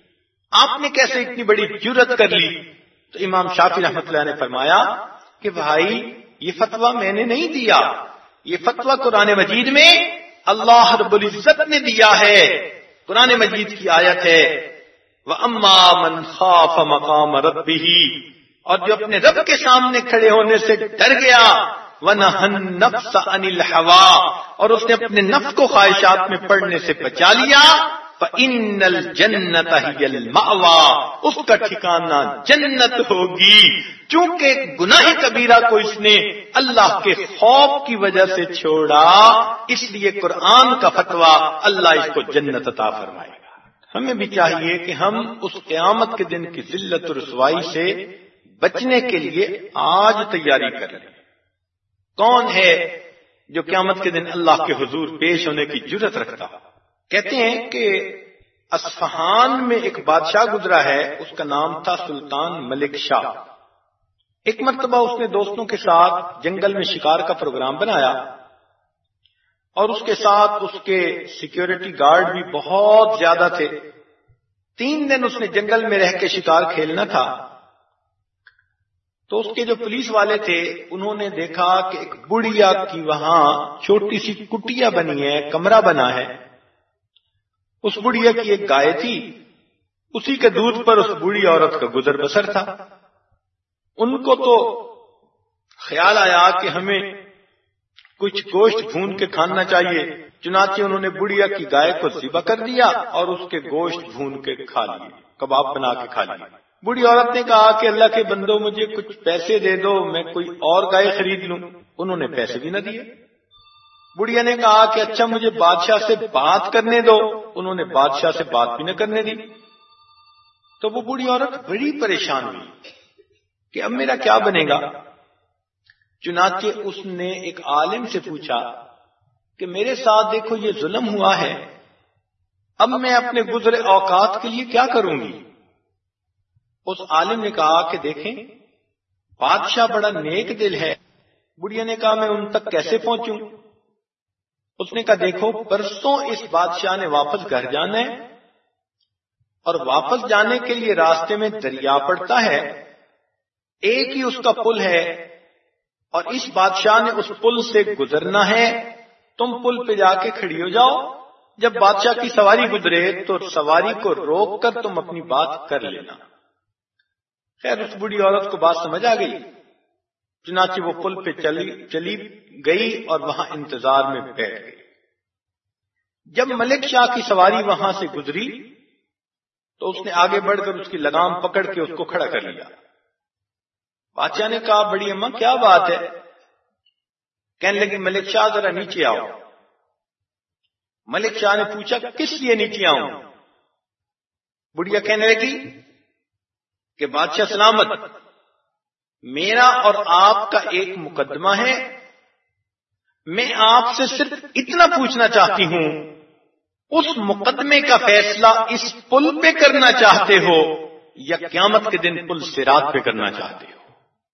آپ نے کیسے اتنی بڑی جرأت کر لی؟ تو امام شافعی رحمۃ اللہ نے فرمایا کہ بھائی یہ فتویٰ میں نے نہیں دیا، یہ فتویٰ قرآن مجید میں اللہ رب العزت نے دیا ہے۔ قرآن مجید کی آیت ہے، وَأَمَّا مَنْ خَافَ مَقَامَ رَبِّهِ، اور جو اپنے رب کے سامنے کھڑے ہونے سے ڈر گیا، وَنَهَى النَّفْسَ عَنِ الْهَوَىٰ، اور اس نے اپنے نفس کو خواہشات میں پڑنے سے بچا لیا، فَإِنَّ الْجَنَّةَ هِيَ الْمَأْوَىٰ، اس کا ٹھکانہ جنت ہوگی۔ چونکہ گناہ کبیرہ کو اس نے اللہ کے خوف کی وجہ سے چھوڑا، اس لیے قرآن کا فتویٰ اللہ اس کو جنت عطا فرمائے گا۔ ہمیں بھی چاہیے کہ ہم اس قیامت کے دن کی ذلت و رسوائی سے بچنے کے لیے آج تیاری کر لیں۔ کون ہے جو قیامت کے دن اللہ کے حضور پیش ہونے کی جرأت رکھتا؟ کہتے ہیں کہ اصفہان میں ایک بادشاہ گزرا ہے، اس کا نام تھا سلطان ملک شاہ۔ ایک مرتبہ اس نے دوستوں کے ساتھ جنگل میں شکار کا پروگرام بنایا اور اس کے ساتھ اس کے سیکیورٹی گارڈ بھی بہت زیادہ تھے۔ 3 دن اس نے جنگل میں رہ کے شکار کھیلنا تھا۔ تو اس کے جو پولیس والے تھے انہوں نے دیکھا کہ ایک بڑھیا کی وہاں چھوٹی سی کٹیا بنی ہے، کمرہ بنا ہے۔ اس بڑھیا کی ایک گائے تھی، اسی کے دودھ پر اس بوڑھی عورت کا گزر بسر تھا۔ ان کو تو خیال آیا کہ ہمیں کچھ گوشت بھون کے کھانا چاہیے، چنانچہ انہوں نے بڑھیا کی گائے کو ذبح کر دیا اور اس کے گوشت بھون کے کھا لیے، کباب بنا کے کھا لیے۔ بوڑھی عورت نے کہا کہ اللہ کے بندو مجھے کچھ پیسے دے دو، میں کوئی اور گائے خرید لوں۔ انہوں نے پیسے بھی نہ دیے۔ بڑھیا نے کہا کہ اچھا مجھے بادشاہ سے بات کرنے دو، انہوں نے بادشاہ سے بات بھی نہ کرنے دی۔ تو وہ بوڑھی عورت بڑی پریشان ہوئی کہ اب میرا کیا بنے گا۔ چنانچہ اس نے ایک عالم سے پوچھا کہ میرے ساتھ دیکھو یہ ظلم ہوا ہے، اب میں اپنے گزرے اوقات کے لیے کیا کروں گی؟ اس عالم نے کہا کہ دیکھیں بادشاہ بڑا نیک دل ہے، بڑھیا نے کہا میں ان تک کیسے پہنچوں؟ اس نے کہا دیکھو پرسوں اس بادشاہ نے واپس گھر جانا ہے اور واپس جانے کے لیے راستے میں دریا پڑتا ہے، ایک ہی اس کا پل ہے اور اس بادشاہ نے اس پل سے گزرنا ہے، تم پل پہ جا کے کھڑی ہو جاؤ، جب بادشاہ کی سواری گزرے تو سواری کو روک کر تم اپنی بات کر لینا۔ خیر اس بوڑھی عورت کو بات سمجھ آ گئی، چنانچہ وہ پل پہ چلی گئی اور وہاں انتظار میں بیٹھ گئی۔ جب ملک شاہ کی سواری وہاں سے گزری تو اس نے آگے بڑھ کر اس کی لگام پکڑ کے اس کو کھڑا کر لیا۔ بادشاہ نے کہا بڑی اماں کیا بات ہے؟ کہنے لگی ملک شاہ ذرا نیچے آؤ۔ ملک شاہ نے پوچھا کس لیے نیچے آؤں؟ بڑھیا کہنے لگی کہ بادشاہ سلامت، میرا اور آپ کا ایک مقدمہ ہے، میں آپ سے صرف اتنا پوچھنا چاہتی ہوں، اس مقدمے کا فیصلہ اس پل پہ کرنا چاہتے ہو یا قیامت کے دن پل صراط پہ کرنا چاہتے ہو؟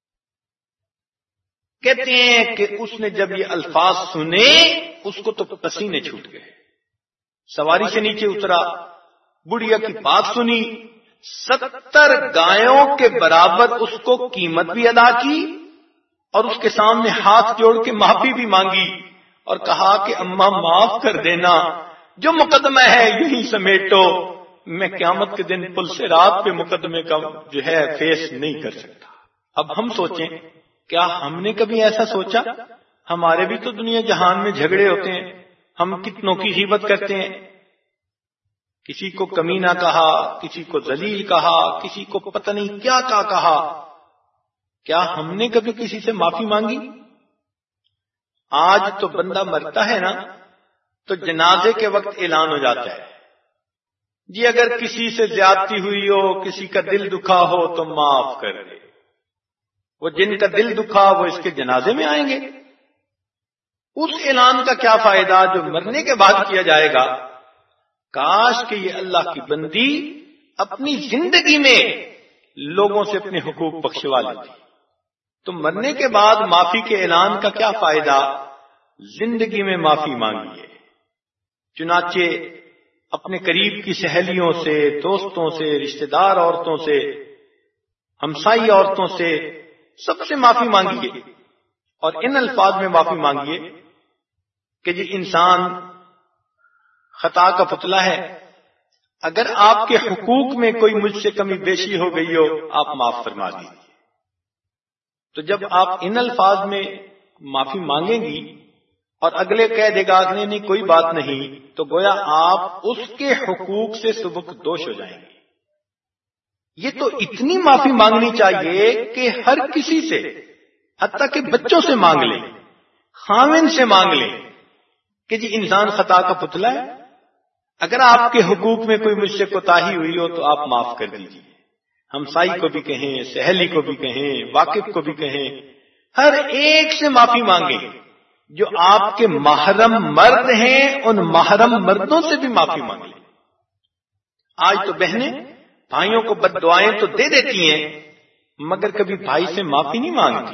کہتے ہیں کہ اس نے جب یہ الفاظ سنے اس کو تو پسینے چھوٹ گئے، سواری سے نیچے اترا، بڑھیا کی بات سنی، 70 گایوں کے برابر اس کو قیمت بھی ادا کی اور اس کے سامنے ہاتھ جوڑ کے معافی بھی مانگی اور کہا کہ اماں معاف کر دینا، جو مقدمہ ہے یہی سمیٹو، میں قیامت کے دن پل صراط پہ مقدمے کا جو ہے فیس نہیں کر سکتا۔ اب ہم سوچیں کیا ہم نے کبھی ایسا سوچا؟ ہمارے بھی تو دنیا جہان میں جھگڑے ہوتے ہیں، ہم کتنوں کی غیبت کرتے ہیں، کسی کو کمینہ کہا، کسی کو ذلیل کہا، کسی کو پتہ نہیں کیا کہا، کیا ہم نے کبھی کسی سے معافی مانگی؟ آج تو بندہ مرتا ہے نا تو جنازے کے وقت اعلان ہو جاتا ہے جی اگر کسی سے زیادتی ہوئی ہو، کسی کا دل دکھا ہو تو معاف کر دے، وہ جن کا دل دکھا وہ اس کے جنازے میں آئیں گے۔ اس اعلان کا کیا فائدہ جو مرنے کے بعد کیا جائے گا؟ کاش کہ یہ اللہ کی بندی اپنی زندگی میں لوگوں سے اپنے حقوق بخشوا لیتی، تو مرنے کے بعد معافی کے اعلان کا کیا فائدہ؟ زندگی میں معافی مانگیے۔ چنانچہ اپنے قریب کی سہیلیوں سے، دوستوں سے، رشتہ دار عورتوں سے، ہمسائی عورتوں سے، سب سے معافی مانگیے اور ان الفاظ میں معافی مانگیے کہ جی انسان خطا کا پتلا ہے، اگر آپ کے حقوق میں کوئی مجھ سے کمی بیشی ہو گئی ہو آپ معاف فرما دیجیے۔ تو جب آپ ان الفاظ میں معافی مانگیں گی اور اگلے کہہ دے گا نہیں نہیں کوئی بات نہیں، تو گویا آپ اس کے حقوق سے سبکدوش ہو جائیں گے۔ یہ تو اتنی معافی مانگنی چاہیے کہ ہر کسی سے، حتیٰ کہ بچوں سے مانگ لیں، خاوند سے مانگ لیں کہ جی انسان خطا کا پتلا ہے، اگر آپ کے حقوق میں کوئی مجھ سے کوتاہی ہوئی ہو تو آپ معاف کر دیجیے۔ ہمسائی کو بھی کہیں، سہیلی کو بھی کہیں، واقف کو بھی کہیں، ہر ایک سے معافی مانگیں۔ جو آپ کے محرم مرد ہیں ان محرم مردوں سے بھی معافی مانگ لیں۔ آج تو بہنیں بھائیوں کو بد دعائیں تو دے دیتی ہیں مگر کبھی بھائی سے معافی نہیں مانگتی۔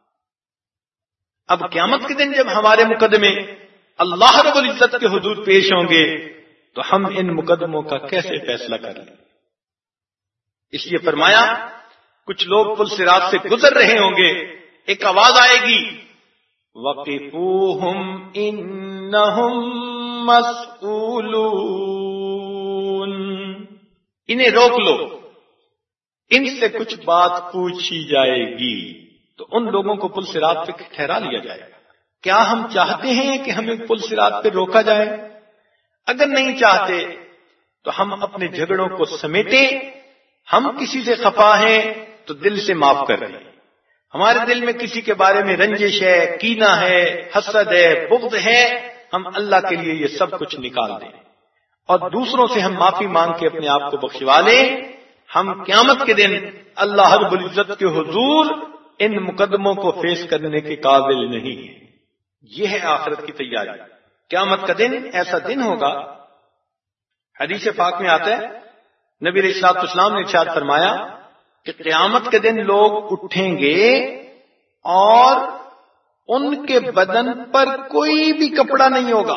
اب قیامت کے دن جب ہمارے مقدمے اللہ رب العزت کے حضور پیش ہوں گے تو ہم ان مقدموں کا کیسے فیصلہ کر لیں؟ اس لیے فرمایا کچھ لوگ پل صراط سے گزر رہے ہوں گے، ایک آواز آئے گی وَقِفُوهُمْ إِنَّهُمْ مَسْئُولُونَ، انہیں روک لو، ان سے کچھ بات پوچھی جائے گی۔ تو ان لوگوں کو پل صراط پہ ٹھہرا لیا جائے گا۔ کیا ہم چاہتے ہیں کہ ہمیں پل صراط پہ روکا جائے؟ اگر نہیں چاہتے تو ہم اپنے جھگڑوں کو سمیٹیں، ہم کسی سے خفا ہیں تو دل سے معاف کر دیں، ہمارے دل میں کسی کے بارے میں رنجش ہے، کینہ ہے، حسد ہے، بغض ہے، ہم اللہ کے لیے یہ سب کچھ نکال دیں اور دوسروں سے ہم معافی مانگ کے اپنے آپ کو بخشوا لیں۔ ہم قیامت کے دن اللہ رب العزت کے حضور ان مقدموں کو فیس کرنے کے قابل نہیں ہیں۔ یہ ہے آخرت کی تیاری۔ قیامت کا دن ایسا دن ہوگا، حدیث پاک میں آتا ہے نبی علیہ الصلوۃ والسلام نے ارشاد فرمایا کہ قیامت کے دن لوگ اٹھیں گے اور ان کے بدن پر کوئی بھی کپڑا نہیں ہوگا،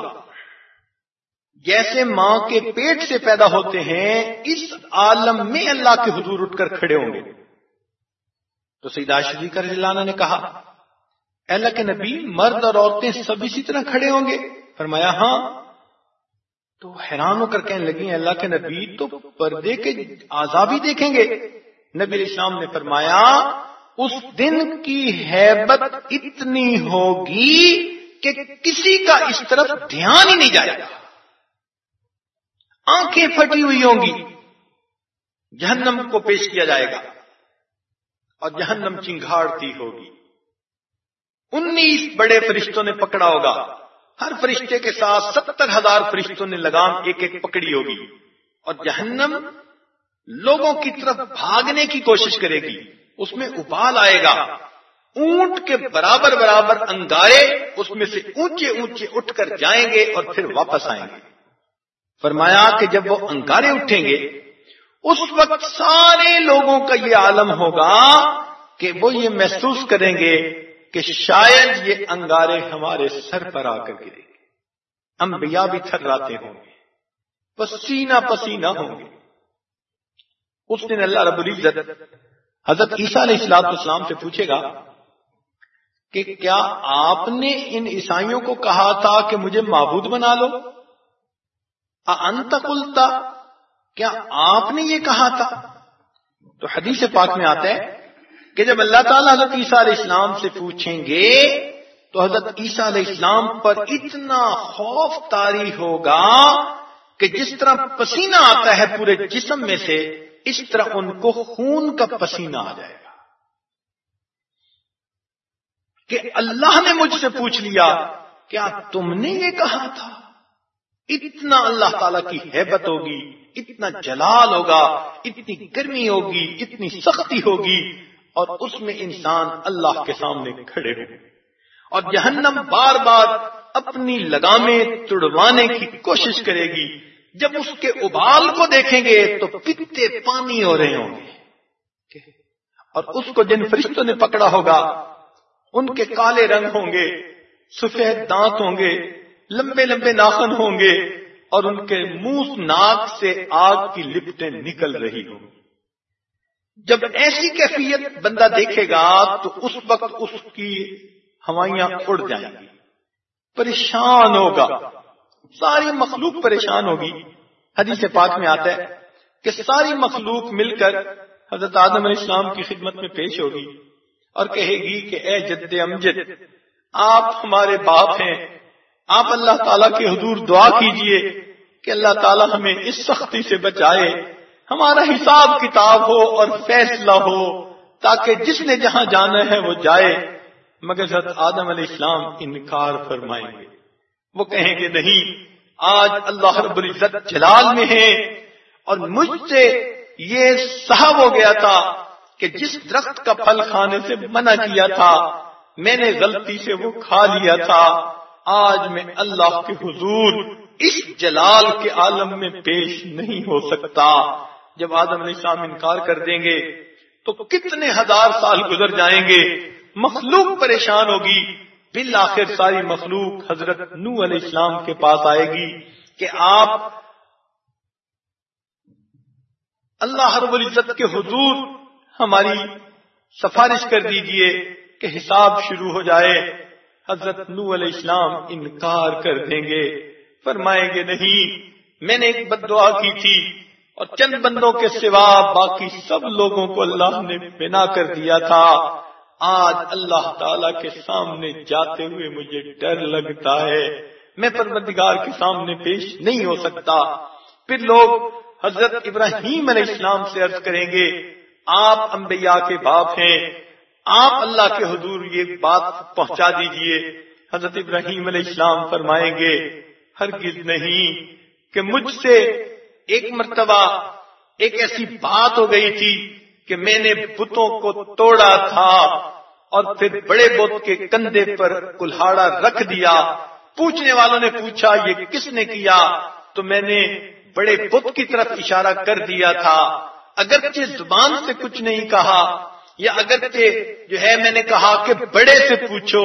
جیسے ماں کے پیٹ سے پیدا ہوتے ہیں اس عالم میں اللہ کے حضور اٹھ کر کھڑے ہوں گے۔ تو سیدہ عائشہ رضی اللہ عنہا نے کہا اے اللہ کے نبی، مرد اور عورتیں سب اسی طرح کھڑے ہوں گے؟ فرمایا ہاں۔ تو حیران ہو کر کہنے لگی اللہ کے نبی تو پردے کے اعضاء بھی دیکھیں گے؟ نبی علیہ السلام نے فرمایا اس دن کی ہیبت اتنی ہوگی کہ کسی کا اس طرف دھیان ہی نہیں جائے گا، آنکھیں پھٹی ہوئی ہوں گی، جہنم کو پیش کیا جائے گا اور جہنم چنگھاڑتی ہوگی، 19 بڑے فرشتوں نے پکڑا ہوگا، ہر فرشتے کے ساتھ 70,000 فرشتوں نے لگام ایک ایک پکڑی ہوگی، اور جہنم لوگوں کی طرف بھاگنے کی کوشش کرے گی، اس میں ابال آئے گا، اونٹ کے برابر برابر انگارے اس میں سے اونچے اونچے اٹھ کر جائیں گے اور پھر واپس آئیں گے۔ فرمایا کہ جب وہ انگارے اٹھیں گے اس وقت سارے لوگوں کا یہ عالم ہوگا کہ وہ یہ محسوس کریں گے کہ شاید یہ انگارے ہمارے سر پر آ کر گریں گے، انبیاء بھی تھراتے ہوں گے، پسینہ پسینہ ہوں گے۔ اس دن اللہ رب العزت حضرت عیسیٰ علیہ السلام سے پوچھے گا کہ کیا آپ نے ان عیسائیوں کو کہا تھا کہ مجھے معبود بنا لو؟ انت قلتا، کیا آپ نے یہ کہا تھا؟ تو حدیث پاک میں آتا ہے کہ جب اللہ تعالیٰ حضرت عیسیٰ علیہ السلام سے پوچھیں گے تو حضرت عیسیٰ علیہ السلام پر اتنا خوف طاری ہوگا کہ جس طرح پسینہ آتا ہے پورے جسم میں سے اس طرح ان کو خون کا پسینہ آ جائے گا کہ اللہ نے مجھ سے پوچھ لیا کیا تم نے یہ کہا تھا؟ اتنا اللہ تعالیٰ کی ہیبت ہوگی، اتنا جلال ہوگا، اتنی گرمی ہوگی، اتنی سختی ہوگی، اور اس میں انسان اللہ کے سامنے کھڑے ہوں، اور جہنم بار بار اپنی لگامیں تڑوانے کی کوشش کرے گی۔ جب اس کے ابال کو دیکھیں گے تو پتے پانی ہو رہے ہوں گے، اور اس کو جن فرشتوں نے پکڑا ہوگا ان کے کالے رنگ ہوں گے، سفید دانت ہوں گے، لمبے لمبے ناخن ہوں گے، اور ان کے منہ ناک سے آگ کی لپٹیں نکل رہی ہوں گی۔ جب ایسی کیفیت بندہ دیکھے گا تو اس وقت اس کی ہوائیاں اڑ جائیں گی، پریشان ہوگا، ساری مخلوق پریشان ہوگی۔ حدیث پاک میں آتا ہے کہ ساری مخلوق مل کر حضرت آدم علیہ السلام کی خدمت میں پیش ہوگی اور کہے گی کہ اے جد امجد، آپ ہمارے باپ ہیں، آپ اللہ تعالیٰ کے حضور دعا کیجئے کہ اللہ تعالیٰ ہمیں اس سختی سے بچائے، ہمارا حساب کتاب ہو اور فیصلہ ہو تاکہ جس نے جہاں جانا ہے وہ جائے۔ مگر حضرت آدم علیہ السلام انکار فرمائیں گے، وہ کہیں گے نہیں، آج اللہ رب العزت جلال میں ہے اور مجھ سے یہ صحب ہو گیا تھا کہ جس درخت کا پھل کھانے سے منع کیا تھا میں نے غلطی سے وہ کھا لیا تھا، آج میں اللہ کے حضور اس جلال کے عالم میں پیش نہیں ہو سکتا۔ جب آدم علیہ السلام انکار کر دیں گے تو کتنے ہزار سال گزر جائیں گے، مخلوق پریشان ہوگی، بالآخر ساری مخلوق حضرت نوح علیہ السلام کے پاس آئے گی کہ آپ اللہ رب العزت کے حضور ہماری سفارش کر دیجئے کہ حساب شروع ہو جائے۔ حضرت نوح علیہ السلام انکار کر دیں گے، فرمائیں گے نہیں، میں نے ایک بد دعا کی تھی اور چند بندوں کے سوا باقی سب لوگوں کو اللہ نے بنا کر دیا تھا، آج اللہ تعالیٰ کے سامنے جاتے ہوئے مجھے ڈر لگتا ہے، میں پروردگار کے سامنے پیش نہیں ہو سکتا۔ پھر لوگ حضرت ابراہیم علیہ السلام سے عرض کریں گے آپ انبیاء کے باپ ہیں، آپ اللہ کے حضور یہ بات پہنچا دیجئے۔ حضرت ابراہیم علیہ السلام فرمائیں گے ہرگز نہیں، کہ مجھ سے ایک مرتبہ ایک ایسی بات ہو گئی تھی کہ میں نے بتوں کو توڑا تھا اور پھر بڑے بت کے کندھے پر کلہاڑا رکھ دیا، پوچھنے والوں نے پوچھا یہ کس نے کیا، تو میں نے بڑے بت کی طرف اشارہ کر دیا تھا، اگرچہ زبان سے کچھ نہیں کہا، یا اگرچہ جو ہے میں نے کہا کہ بڑے سے پوچھو،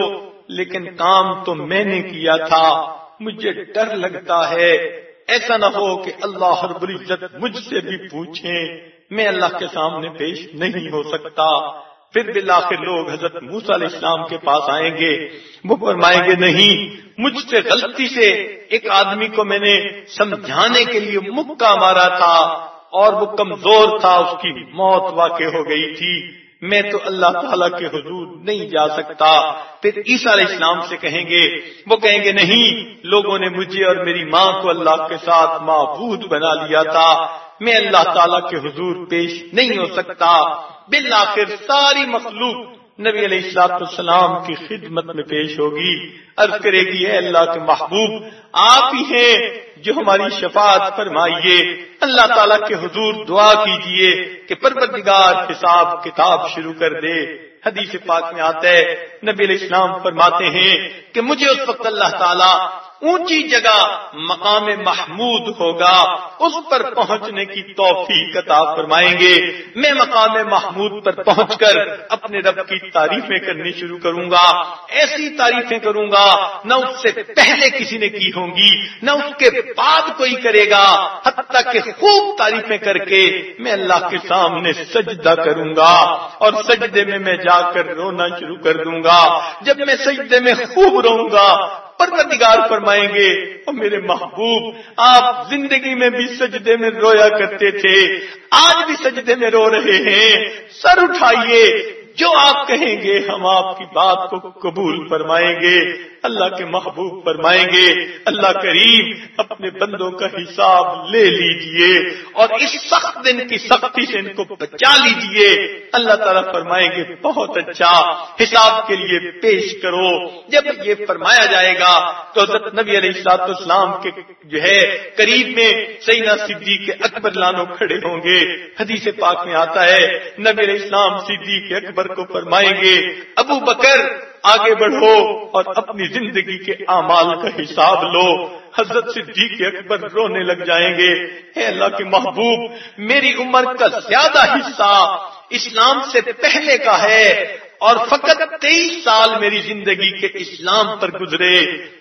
لیکن کام تو میں نے کیا تھا، مجھے ڈر لگتا ہے ایسا نہ ہو کہ اللہ رب العزت مجھ سے بھی پوچھیں، میں اللہ کے سامنے پیش نہیں ہو سکتا۔ پھر بالآخر لوگ حضرت موسیٰ علیہ السلام کے پاس آئیں گے، وہ فرمائیں گے نہیں، مجھ سے غلطی سے ایک آدمی کو میں نے سمجھانے کے لیے مکہ مارا تھا اور وہ کمزور تھا، اس کی موت واقع ہو گئی تھی، میں تو اللہ تعالیٰ کے حضور نہیں جا سکتا۔ پھر عیسیٰ علیہ السلام سے کہیں گے، وہ کہیں گے نہیں، لوگوں نے مجھے اور میری ماں کو اللہ کے ساتھ معبود بنا لیا تھا، میں اللہ تعالیٰ کے حضور پیش نہیں ہو سکتا۔ بالآخر ساری مخلوق نبی علیہ السلام کی خدمت میں پیش ہوگی، عرض کرے گی اے اللہ کے محبوب، آپ ہی ہیں جو ہماری شفاعت فرمائیے۔ اللہ تعالیٰ کے حضور دعا کیجئے کہ پروردگار حساب کتاب شروع کر دے۔ حدیث پاک میں آتا ہے، نبی علیہ السلام فرماتے ہیں کہ مجھے اس وقت اللہ تعالیٰ اونچی جگہ مقام محمود ہوگا، اس پر پہنچنے کی توفیق عطا فرمائیں گے۔ میں مقام محمود پر پہنچ کر اپنے رب کی تعریفیں کرنی شروع کروں گا، ایسی تعریفیں کروں گا نہ اس سے پہلے کسی نے کی ہوں گی، نہ اس کے بعد کوئی کرے گا، حتیٰ کہ خوب تعریفیں کر کے میں اللہ کے سامنے سجدہ کروں گا، اور سجدے میں جا کر رونا شروع کر دوں گا۔ جب میں سجدے میں خوب روؤں گا، پروردگار فرمائیں گے اور میرے محبوب، آپ زندگی میں بھی سجدے میں رویا کرتے تھے، آج بھی سجدے میں رو رہے ہیں، سر اٹھائیے، جو آپ کہیں گے ہم آپ کی بات کو قبول فرمائیں گے۔ اللہ کے محبوب فرمائیں گے اللہ کریم اپنے بندوں کا حساب لے لیجئے اور اس سخت دن کی سختی سے ان کو بچا لیجئے۔ اللہ تعالیٰ فرمائیں گے بہت اچھا، حساب کے لیے پیش کرو۔ جب یہ فرمایا جائے گا تو حضرت نبی علیہ السلام کے جو ہے قریب میں سیدنا صدیق اکبر لانو کھڑے ہوں گے۔ حدیث پاک میں آتا ہے نبی علیہ السلام صدیق اکبر کو فرمائیں گے ابو بکر آگے بڑھو اور اپنی زندگی کے اعمال کا حساب لو۔ حضرت صدیق اکبر رونے لگ جائیں گے، اے اللہ کے محبوب، میری عمر کا زیادہ حصہ اسلام سے پہلے کا ہے اور فقط 23 سال میری زندگی کے اسلام پر گزرے،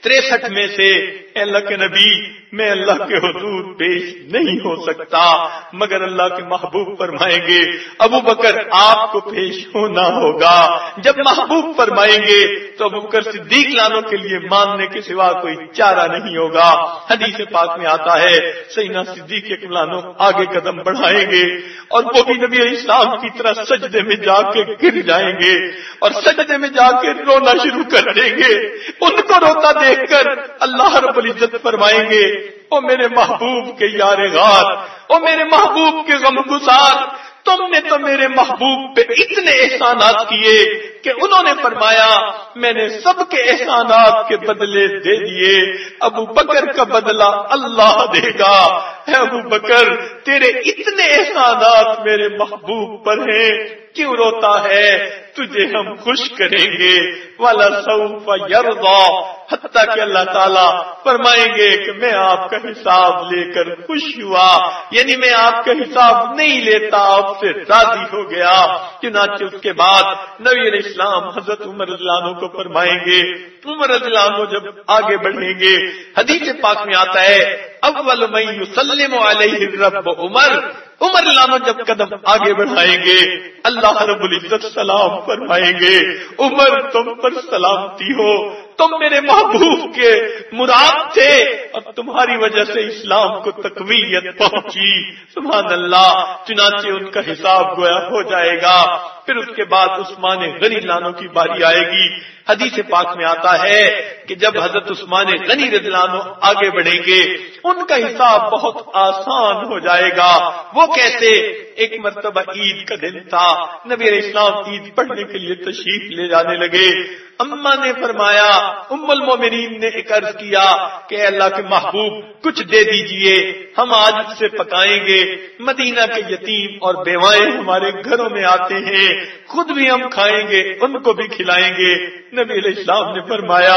63 میں سے اے اللہ کے نبی میں اللہ کے حضور پیش نہیں ہو سکتا، مگر اللہ کے محبوب فرمائیں گے ابو بکر آپ کو پیش ہونا ہوگا۔ جب محبوب فرمائیں گے تو ابو بکر صدیق لانوں کے لیے ماننے کے سوا کوئی چارہ نہیں ہوگا۔ حدیث پاک میں آتا ہے سیدنا صدیق لانوں آگے قدم بڑھائیں گے اور وہ بھی نبی علیہ السلام کی طرح سجدے میں جا کے گر جائیں گے اور سجدے میں جا کے رونا شروع کر دیں گے۔ ان کو روتا دیکھ کر اللہ رب العزت فرمائیں گے او میرے محبوب کے یار غار، او میرے محبوب کے غم گسار، تم نے تو میرے محبوب پہ اتنے احسانات کیے کہ انہوں نے فرمایا میں نے سب کے احسانات کے بدلے دے دیے، ابو بکر کا بدلہ اللہ دے گا۔ اے ابو بکر تیرے اتنے احسانات میرے محبوب پر ہیں، کیوں روتا ہے؟ تجھے ہم خوش کریں گے، وَلَسَوْفَ يَرْضَى، حتیٰ کہ اللہ تعالیٰ فرمائیں گے کہ میں آپ کا حساب لے کر خوش ہوا، یعنی میں آپ کا حساب نہیں لیتا، آپ سے راضی ہو گیا۔ چنانچہ اس کے بعد نبی علیہ السلام حضرت عمر رضی اللہ عنہ کو فرمائیں گے، عمر رضی اللہ عنہ جب آگے بڑھیں گے، حدیث پاک میں آتا ہے اول من یسلم علیہ الرب عمر عنہ جب قدم آگے بڑھائیں گے اللہ رب العزت سلام فرمائیں گے عمر تم پر سلامتی ہو، تم میرے محبوب کے مراد تھے اور تمہاری وجہ سے اسلام کو تقویت پہنچی۔ سبحان اللہ۔ چنانچہ ان کا حساب گویا ہو جائے گا۔ پھر اس کے بعد عثمان غنی لانوں کی باری آئے گی۔ حدیث پاک میں آتا ہے کہ جب حضرت عثمان غنی رضی اللہ عنہ آگے بڑھیں گے ان کا حساب بہت آسان ہو جائے گا۔ وہ کیسے؟ ایک مرتبہ عید کا دن تھا، نبی علیہ السلام عید پڑھنے کے لیے تشریف لے جانے لگے۔ اماں نے فرمایا، ام المومنین نے ایک عرض کیا کہ اے اللہ کے محبوب کچھ دے دیجئے، ہم آج سے پکائیں گے، مدینہ کے یتیم اور بیوائیں ہمارے گھروں میں آتے ہیں، خود بھی ہم کھائیں گے ان کو بھی کھلائیں گے۔ نبی علیہ السلام نے فرمایا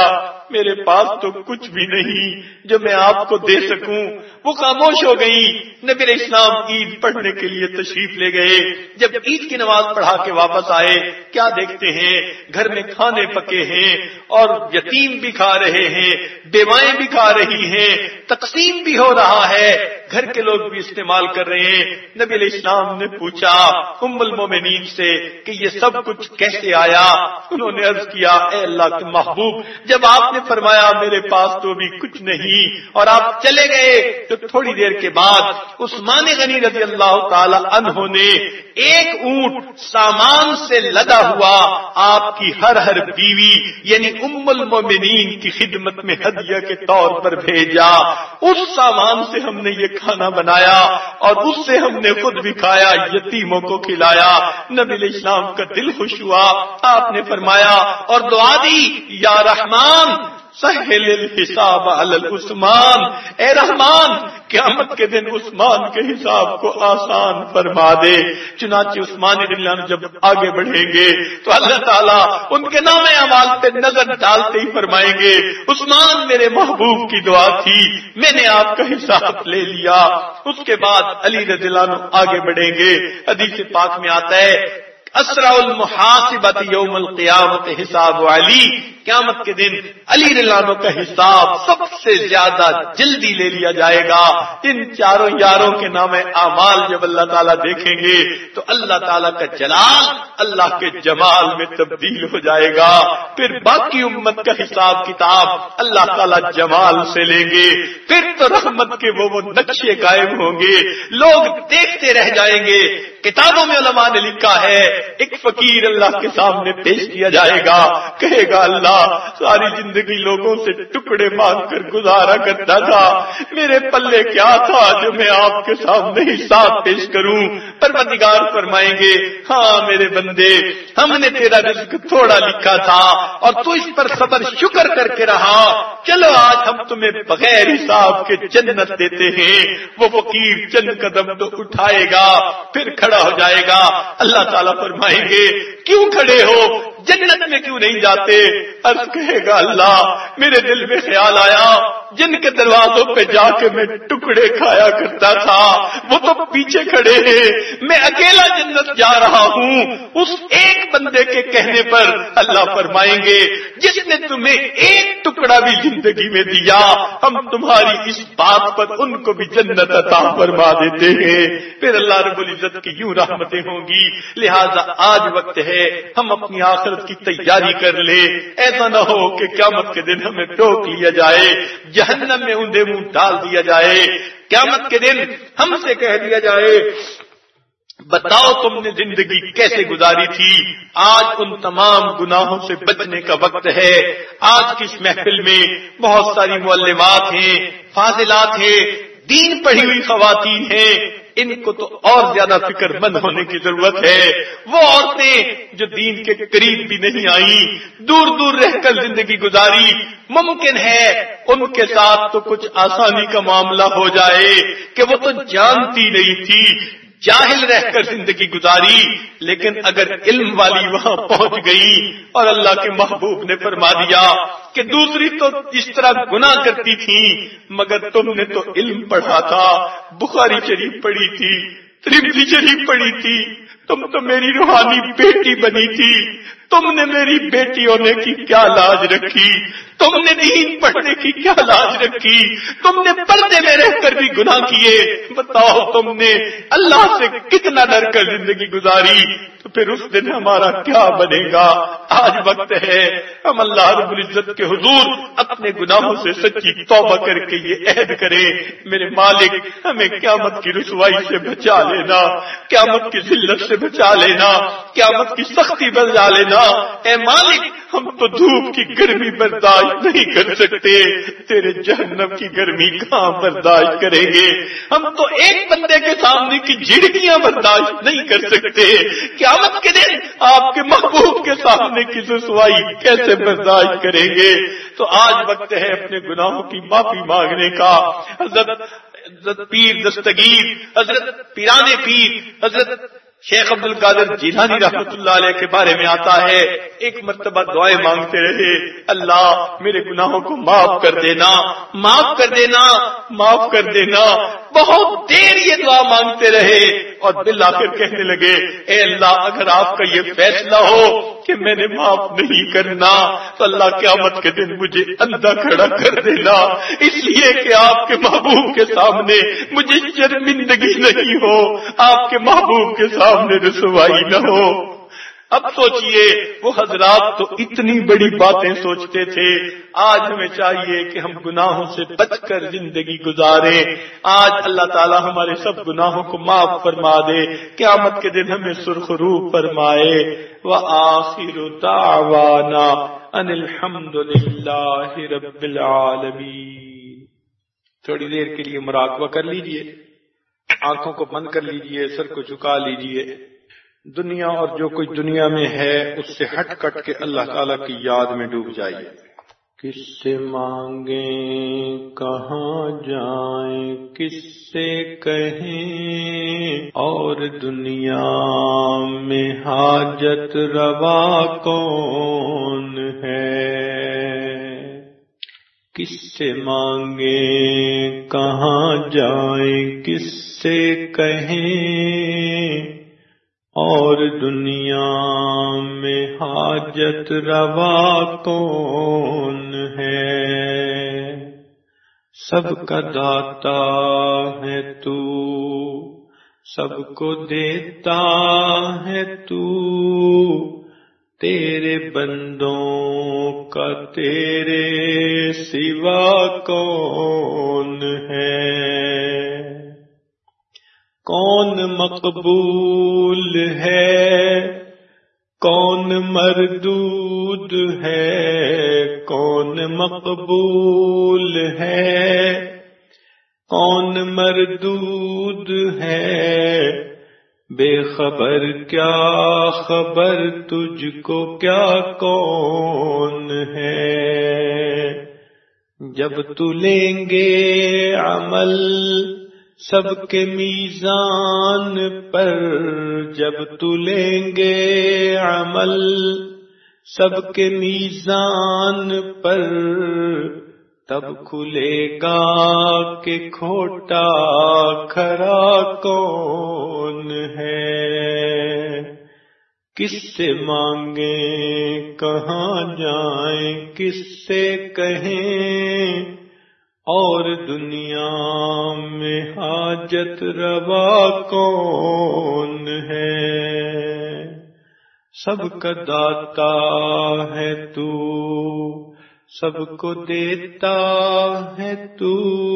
میرے پاس تو کچھ بھی نہیں جو میں آپ کو دے سکوں. وہ خاموش ہو گئی. نبی علیہ السلام عید پڑھنے کے لیے تشریف لے گئے. جب عید کی نماز پڑھا کے واپس آئے, کیا دیکھتے ہیں؟ گھر میں کھانے پکے ہیں اور یتیم بھی کھا رہے ہیں, بیوائیں بھی کھا رہی ہیں, تقسیم بھی ہو رہا ہے, گھر کے لوگ بھی استعمال کر رہے ہیں. نبی علیہ السلام نے پوچھا ام المومنین سے کہ یہ سب کچھ کیسے آیا؟ انہوں نے عرض کیا, اے اللہ کے محبوب, جب آپ نے فرمایا میرے پاس تو بھی کچھ نہیں اور آپ چلے گئے, تو تھوڑی دیر کے بعد عثمان غنی رضی اللہ تعالی عنہ نے ایک اونٹ سامان سے لدا ہوا آپ کی ہر بیوی یعنی ام المومنین کی خدمت میں ہدیہ کے طور پر بھیجا. اس سامان سے ہم نے یہ کھانا بنایا اور اس سے ہم نے خود بھی کھایا, یتیموں کو کھلایا. نبی علیہ السلام کا دل خوش ہوا. آپ نے فرمایا اور دعا دی, یا رحمان سہل الحساب علی عثمان, اے رحمان قیامت کے دن عثمان کے حساب کو آسان فرما دے. چنانچہ عثمان رضی اللہ عنہ جب آگے بڑھیں گے تو اللہ تعالیٰ ان کے نام اعمال پہ نظر ڈالتے ہی فرمائیں گے, عثمان میرے محبوب کی دعا تھی, میں نے آپ کا حساب لے لیا. اس کے بعد علی رضی اللہ عنہ آگے بڑھیں گے. حدیث پاک میں آتا ہے اسرع المحاسبۃ یوم القیامت حساب علی, قیامت کے دن علی رضی اللہ عنہ کا حساب سب سے زیادہ جلدی لے لیا جائے گا. ان چاروں یاروں کے نام اعمال جب اللہ تعالیٰ دیکھیں گے تو اللہ تعالیٰ کا جلال اللہ کے جمال میں تبدیل ہو جائے گا. پھر باقی امت کا حساب کتاب اللہ تعالیٰ جمال سے لیں گے. پھر تو رحمت کے وہ نقشے قائم ہوں گے, لوگ دیکھتے رہ جائیں گے. کتابوں میں علماء نے لکھا ہے ایک فقیر اللہ کے سامنے پیش کیا جائے گا, کہے گا اللہ ساری زندگی لوگوں سے ٹکڑے مانگ کر گزارا کرتا تھا, میرے پلے کیا تھا جو میں آپ کے سامنے حساب پیش کروں؟ پروردگار فرمائیں گے ہاں میرے بندے, ہم نے تیرا رزق تھوڑا لکھا تھا اور تو اس پر صبر شکر کر کے رہا, چلو آج ہم تمہیں بغیر حساب کے جنت دیتے ہیں. وہ فقیر چند قدم تو اٹھائے گا پھر کھڑا ہو جائے گا. اللہ تعالیٰ فرمائیں گے کیوں کھڑے ہو, جنت میں کیوں نہیں جاتے؟ عرض کہے گا اللہ میرے دل میں خیال آیا جن کے دروازوں پہ جا کے میں ٹکڑے کھایا کرتا تھا وہ تو پیچھے کھڑے ہیں, میں اکیلا جنت جا رہا ہوں. اس ایک بندے کے کہنے پر اللہ فرمائیں گے جس نے تمہیں ایک ٹکڑا بھی زندگی میں دیا, ہم تمہاری اس بات پر ان کو بھی جنت عطا فرما دیتے ہیں. پھر اللہ رب العزت کی یوں رحمتیں ہوں گی. لہذا آج وقت ہے ہم اپنی آخرت کی تیاری کر لیں. ایسا نہ ہو کہ قیامت کے دن ہمیں ٹوک لیا جائے, جہنم میں اندھے منہ ڈال دیا جائے. قیامت کے دن ہم سے کہہ دیا جائے بتاؤ تم نے زندگی کیسے گزاری تھی؟ آج ان تمام گناہوں سے بچنے کا وقت ہے. آج کی اس محفل میں بہت ساری معلمات ہیں, فاضلات ہیں, دین پڑھی ہوئی خواتین ہیں, ان کو تو اور زیادہ فکر مند ہونے کی ضرورت ہے. وہ عورتیں جو دین کے قریب بھی نہیں آئیں, دور دور رہ کر زندگی گزاری, ممکن ہے ان کے ساتھ تو کچھ آسانی کا معاملہ ہو جائے کہ وہ تو جانتی نہیں تھی, جاہل رہ کر زندگی گزاری, لیکن اگر علم والی وہاں پہنچ گئی اور اللہ کے محبوب نے فرما دیا کہ دوسری تو اس طرح گناہ کرتی تھی مگر تم نے تو علم پڑھا تھا, بخاری شریف پڑھی تھی, ترمذی شریف پڑھی تھی, تم تو میری روحانی بیٹی بنی تھی, تم نے میری بیٹی ہونے کی کیا لاج رکھی, تم نے دین پڑھنے کی کیا لاج رکھی, تم نے پردے میں رہ کر بھی گناہ کیے, بتاؤ تم نے اللہ سے کتنا ڈر کر زندگی گزاری, تو پھر اس دن ہمارا کیا بنے گا؟ آج وقت ہے ہم اللہ رب العزت کے حضور اپنے گناہوں سے سچی توبہ کر کے یہ عہد کریں, میرے مالک ہمیں قیامت کی رسوائی سے بچا لینا, قیامت کی ذلت سے بچا لینا, قیامت کی سختی بچا لینا. اے مالک ہم تو دھوپ کی گرمی برداشت نہیں کر سکتے, تیرے جہنم کی گرمی کہاں برداشت کریں گے؟ ہم تو ایک بندے کے سامنے کی جھڑکیاں برداشت نہیں کر سکتے, قیامت کے دن آپ کے محبوب کے سامنے کی رسوائی کیسے برداشت کریں گے؟ تو آج وقت ہے اپنے گناہوں کی معافی مانگنے کا. حضرت پیر دستگیر, حضرت پیرانے پیر, حضرت شیخ عبد القادر جیلانی رحمۃ اللہ علیہ کے بارے میں آتا ہے، ایک مرتبہ دعائیں مانگتے رہے، اللہ میرے گناہوں کو معاف کر دینا، معاف کر دینا، معاف کر دینا۔ بہت دیر یہ دعا مانگتے رہے اور بالآخر کہنے لگے، اے اللہ اگر آپ کا یہ فیصلہ ہو کہ میں نے معاف نہیں کرنا تو اللہ قیامت کے دن مجھے اندھا کھڑا کر دینا، اس لیے کہ آپ کے محبوب کے سامنے مجھے شرمندگی نہیں ہو، آپ کے محبوب کے سامنے رسوائی نہ ہو۔ اب سوچئے وہ حضرات تو اتنی بڑی باتیں سوچتے تھے، آج ہمیں چاہیے کہ ہم گناہوں سے بچ کر زندگی گزاریں۔ آج اللہ تعالی ہمارے سب گناہوں کو معاف فرما دے، قیامت کے دن ہمیں سرخرو فرمائے۔ وآخر دعوانا ان الحمد للہ رب العالمین۔ تھوڑی دیر کے لیے مراقبہ کر لیجئے، آنکھوں کو بند کر لیجئے، سر کو جھکا لیجئے، دنیا اور جو کچھ دنیا میں ہے اس سے ہٹ کٹ کے اللہ تعالیٰ کی یاد میں ڈوب جائیے۔ کس سے مانگیں کہاں جائیں، کس سے کہیں اور دنیا میں حاجت روا کون ہے، کس سے مانگیں کہاں جائیں، کس سے کہیں اور دنیا میں حاجت روا کون ہے۔ سب کا داتا ہے تو، سب کو دیتا ہے تو، تیرے بندوں کا تیرے سوا کون ہے۔ کون مقبول ہے، کون مردود ہے، کون مقبول ہے، کون مردود ہے، بے خبر کیا خبر تجھ کو کیا کون ہے۔ جب تو لیں گے عمل سب کے میزان پر، جب تو لیں گے عمل سب کے میزان پر، تب کھلے گا کہ کھوٹا کھرا کون ہے۔ کس سے مانگیں کہاں جائیں، کس سے کہیں اور دنیا میں حاجت روا کون ہے۔ سب کا داتا ہے تو، سب کو دیتا ہے تو،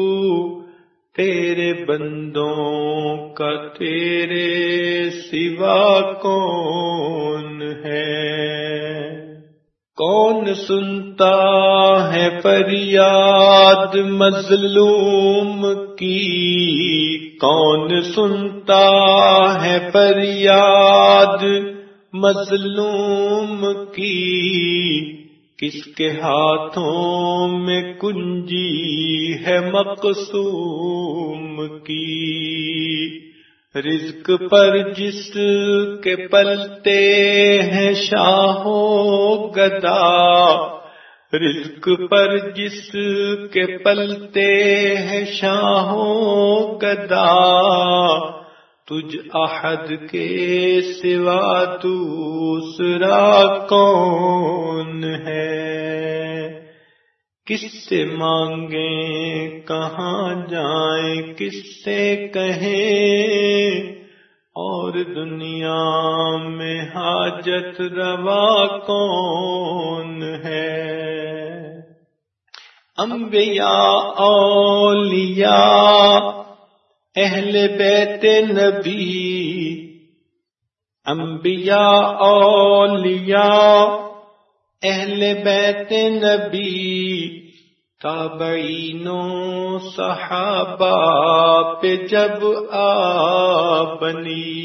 تیرے بندوں کا تیرے سوا کون ہے۔ کون سنتا ہے فریاد مظلوم کی، کون سنتا ہے فریاد مظلوم کی، کس کے ہاتھوں میں کنجی ہے مقسوم کی۔ رزق پر جس کے پلتے ہیں شاہو گدا، رزق پر جس کے پلتے ہیں شاہو گدا، تجھ احد کے سوا دوسرا کون ہے۔ کس سے مانگیں کہاں جائیں، کس سے کہیں اور دنیا میں حاجت روا کون ہے۔ انبیاء اولیاء اہل بیت نبی، انبیاء اولیاء اہل بیت نبی، تابعینوں صحابہ پہ جب بنی،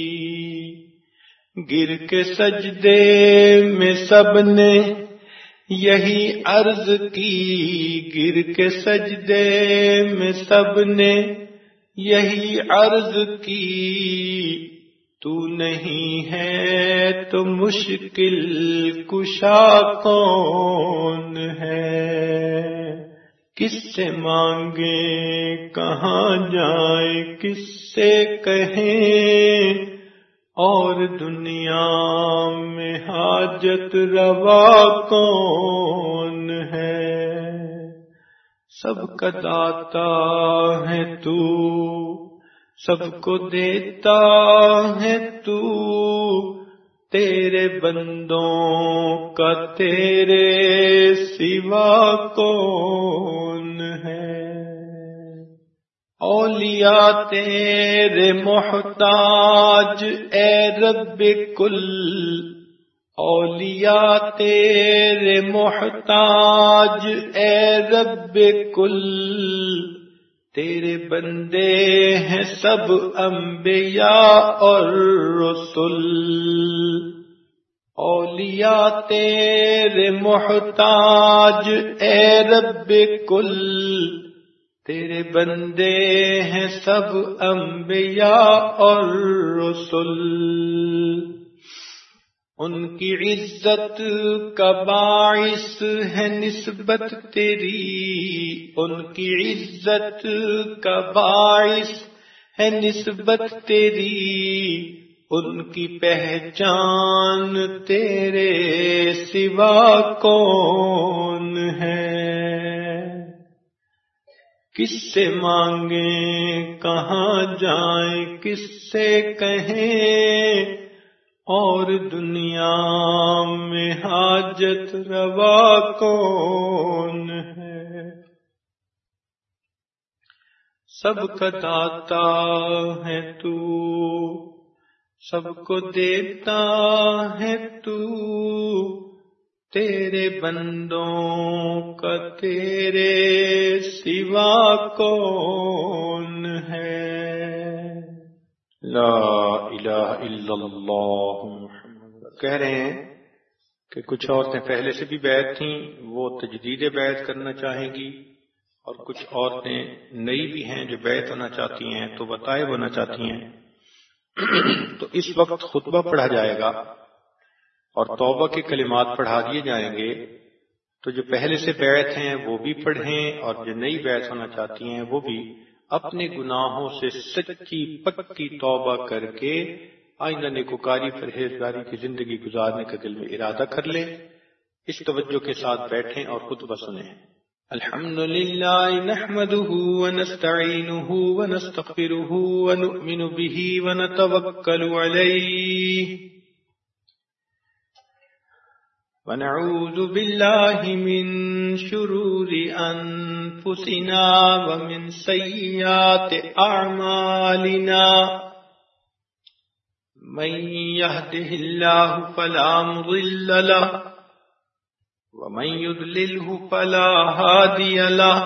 گر کے سجدے میں سب نے یہی عرض کی، گر کے سجدے میں سب نے یہی عرض کی، تو نہیں ہے تو مشکل کشا کون ہے؟ کس سے مانگے کہاں جائے کس سے کہیں، اور دنیا میں حاجت روا کون ہے؟ سب کا داتا ہے تو، سب کو دیتا ہے تو، تیرے بندوں کا تیرے سوا کون ہے؟ اولیاء تیرے محتاج اے رب کل، اولیاء تیرے محتاج اے رب کل، تیرے بندے ہیں سب انبیاء اور رسل، اولیاء تیرے محتاج اے رب کل، تیرے بندے ہیں سب انبیاء اور رسل، ان کی عزت کا باعث ہے نسبت تیری، ان کی عزت کا باعث ہے نسبت تیری، ان کی پہچان تیرے سوا کون ہے؟ کس سے مانگیں کہاں جائیں کس سے کہیں، اور دنیا میں حاجت روا کون ہے؟ سب کا داتا ہے تو، سب کو دیتا ہے تو، تیرے بندوں کا تیرے سوا کون ہے؟ لا الہ الا اللہ محمد۔ کہہ رہے ہیں کہ کچھ عورتیں پہلے سے بھی بیعت تھیں، وہ تجدید بیعت کرنا چاہیں گی، اور کچھ عورتیں نئی بھی ہیں جو بیعت ہونا چاہتی ہیں تو بتائے ہونا چاہتی ہیں۔ تو اس وقت خطبہ پڑھا جائے گا اور توبہ کے کلمات پڑھا دیے جائیں گے، تو جو پہلے سے بیعت ہیں وہ بھی پڑھیں، اور جو نئی بیعت ہونا چاہتی ہیں وہ بھی اپنے گناہوں سے سچی پکی توبہ کر کے آئندہ نیکوکاری پرہیزگاری کی زندگی گزارنے کا دل میں ارادہ کر لیں۔ اس توجہ کے ساتھ بیٹھیں اور خطبہ سنیں۔ الحمدللہ نحمده ونستعینه ونستغفره ونؤمن به ونتوکل علیہ ونعوذ باللہ من شرور انفسنا ومن سیئات اعمالنا، من يهده الله فلا مضل له ومن يضلله فلا هادي له،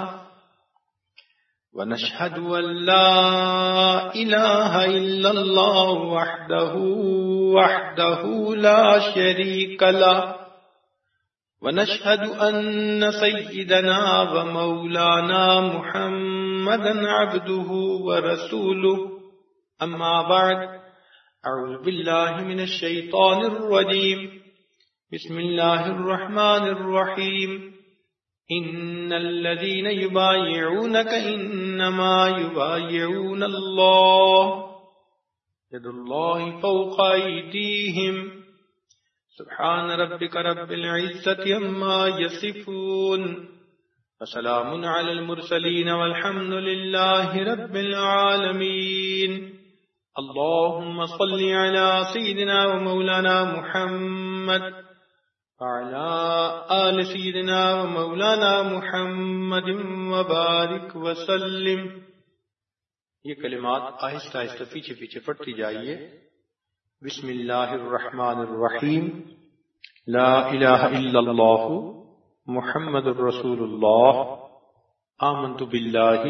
ونشهد أن لا إله إلا الله وحده لا شريك له، ونشهد أن سيدنا ومولانا محمدا عبده ورسوله، أما بعد، أعوذ بالله من الشيطان الرجيم، بسم الله الرحمن الرحيم، إن الذين يبايعونك إنما يبايعون الله، يد الله فوق أيديهم، سبحان ربك رب العزة عما يصفون، وسلام على المرسلين والحمد لله رب العالمين، اللهم صل على سيدنا ومولانا محمد وعلى آل سيدنا ومولانا محمد وبارك وسلم۔ یہ کلمات آہستہ آہستہ پیچھے پیچھے پڑھتی جائیے۔ بسم اللہ الرحمن الرحیم، لا الہ الا اللہ محمد الرسول اللہ، آمنت باللہ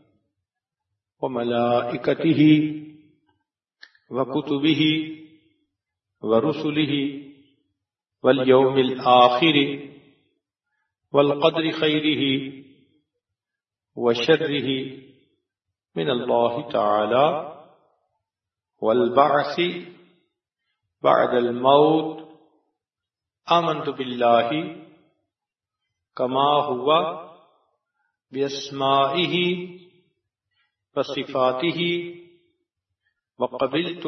وملائکتہ وکتبہ ورسلہ والیوم الآخر والقدر خیرہ وشرہ من اللہ تعالی والبعث بعد الموت آمنت باللہ کما ہوا باسمائہ وصفاتہ وقبلت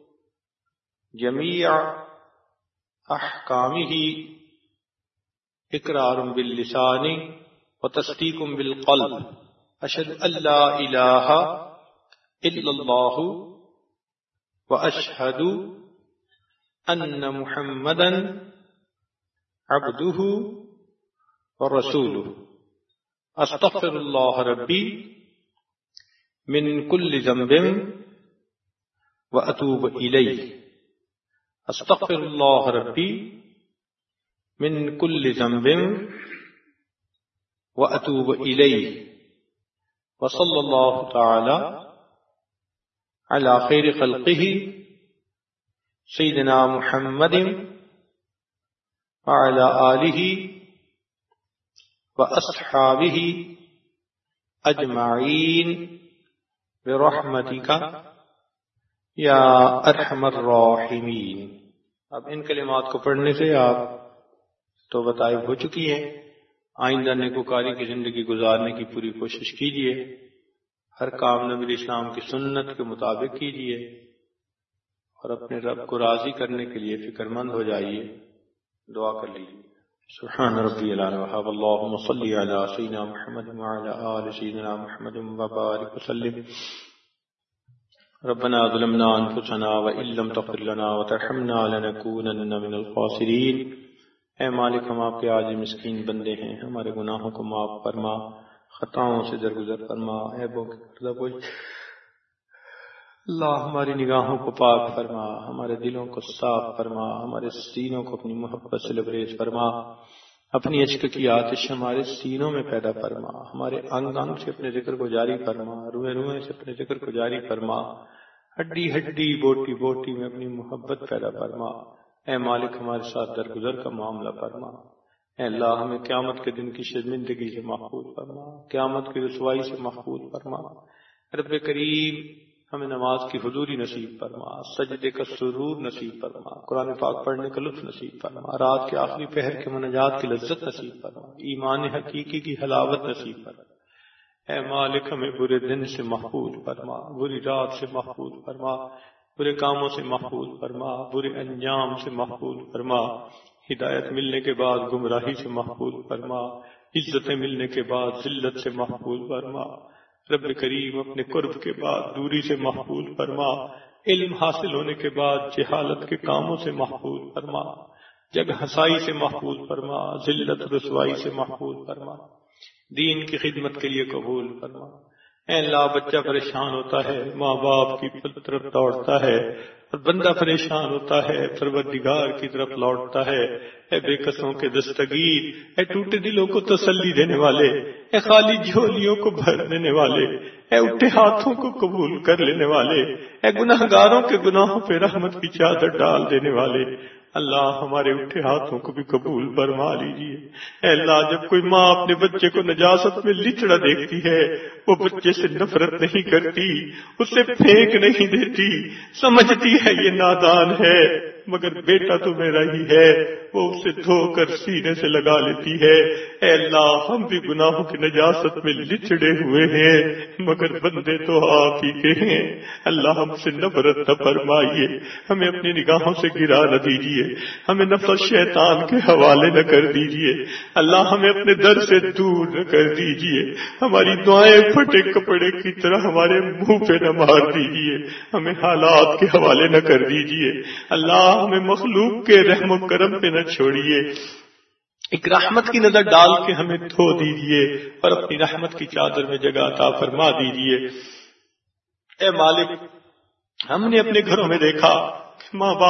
جمیع احکامہ اقرار باللسان وتصدیق بالقلب اشہد ان لا الہ الا اللہ واشہد ان محمدا عبدہ ورسولہ استغفر اللہ ربی من کل ذنب واتوب الیہ استغفر اللہ ربی من کل ذنب واتوب الیہ وصلی اللہ تعالی علی خیر خلقہ سیدنا محمد وعلی آلہ واصحابہ اجمعین برحمتک یا ارحم الراحمین۔ اب ان کلمات کو پڑھنے سے آپ تو بتائے ہو چکی ہیں، آئندہ نیکوکاری کی زندگی گزارنے کی پوری کوشش کیجیے، ہر کام نبی اسلام کی سنت کے مطابق کیجیے اور اپنے رب کو راضی کرنے کے لیے فکر مند ہو جائیے۔ دعا کر لیجیے۔ سبحان ربی الاعلی وحب اللہم صلی علی سیدنا محمد وعلی آل سیدنا محمد وبارک وسلم۔ ربنا ظلمنا انفسنا وان لم تغفر لنا وترحمنا لنکونن من الخاسرین۔ اے مالک، ہم آپ کے عاجز مسکین بندے ہیں، ہمارے گناہوں کو معاف فرما، خطاؤں سے درگزر فرما، عیبوں کے پردہ پوش اللہ، ہماری نگاہوں کو پاک فرما، ہمارے دلوں کو صاف فرما، ہمارے سینوں کو اپنی محبت سے لبریز فرما، اپنی عشق کی آتش ہمارے سینوں میں پیدا فرما، ہمارے انگ انگ سے اپنے ذکر کو جاری فرما، روئے روئے سے اپنے ذکر کو جاری فرما، ہڈی ہڈی بوٹی بوٹی میں اپنی محبت پیدا فرما۔ اے مالک، ہمارے ساتھ درگزر کا معاملہ فرما۔ اے اللہ، ہمیں قیامت کے دن کی شرمندگی سے محفوظ فرما، قیامت کی رسوائی سے محفوظ فرما۔ رب کریم، ہمیں نماز کی حضوری نصیب فرما، سجدے کا سرور نصیب فرما، قرآن پاک پڑھنے کا لطف نصیب فرما، رات کے آخری پہر کے مناجات کی لذت نصیب فرما، ایمان حقیقی کی حلاوت نصیب فرما۔ اے مالک، ہمیں برے دن سے محفوظ فرما، بری رات سے محفوظ فرما، برے کاموں سے محفوظ فرما، برے انجام سے محفوظ فرما، ہدایت ملنے کے بعد گمراہی سے محفوظ فرما، عزتیں ملنے کے بعد ذلت سے محفوظ فرما۔ رب کریم، اپنے قرب کے بعد دوری سے محفوظ فرما، علم حاصل ہونے کے بعد جہالت کے کاموں سے محفوظ فرما، جگ ہنسائی سے محفوظ فرما، ذلت رسوائی سے محفوظ فرما، دین کی خدمت کے لیے قبول فرما۔ اے اللہ، بچہ پریشان ہوتا ہے، ماں باپ کی طرف دوڑتا ہے، اور بندہ پریشان ہوتا ہے، پروردگار کی طرف لوٹتا ہے۔ اے بے کسوں کے دستگیر، اے ٹوٹے دلوں کو تسلی دینے والے، اے خالی جھولیوں کو بھر دینے والے، اے اٹھے ہاتھوں کو قبول کر لینے والے، اے گناہگاروں کے گناہوں پہ رحمت کی چادر ڈال دینے والے، اللہ ہمارے اٹھے ہاتھوں کو بھی قبول فرما لیجیے۔ اے اللہ، جب کوئی ماں اپنے بچے کو نجاست میں لچڑا دیکھتی ہے، وہ بچے سے نفرت نہیں کرتی، اسے پھینک نہیں دیتی، سمجھتی ہے یہ نادان ہے، مگر بیٹا تو میرا ہی ہے، وہ اسے دھو کر سینے سے لگا لیتی ہے۔ اے اللہ، ہم بھی گناہوں کی نجاست میں لچڑے ہوئے ہیں، مگر بندے تو آپ ہی کے ہیں۔ اللہ، ہم سے نفرت نہ فرمائیے، ہمیں اپنی نگاہوں سے گرا نہ دیجیے، ہمیں نفس شیطان کے حوالے نہ کر دیجیے۔ اللہ، ہمیں اپنے در سے دور نہ کر دیجیے، ہماری دعائیں پھٹے کپڑے کی طرح ہمارے منہ پہ نہ مار دیجیے، ہمیں حالات کے حوالے نہ کر دیجیے۔ اللہ، ہمیں مخلوق کے رحم و کرم پہ نہ چھوڑیے، ایک رحمت کی نظر ڈال کے ہمیں دھو دیجیے اور اپنی رحمت کی چادر میں جگہ عطا فرما دیجیے۔ اے مالک، ہم نے اپنے گھروں میں دیکھا کہ ماں باپ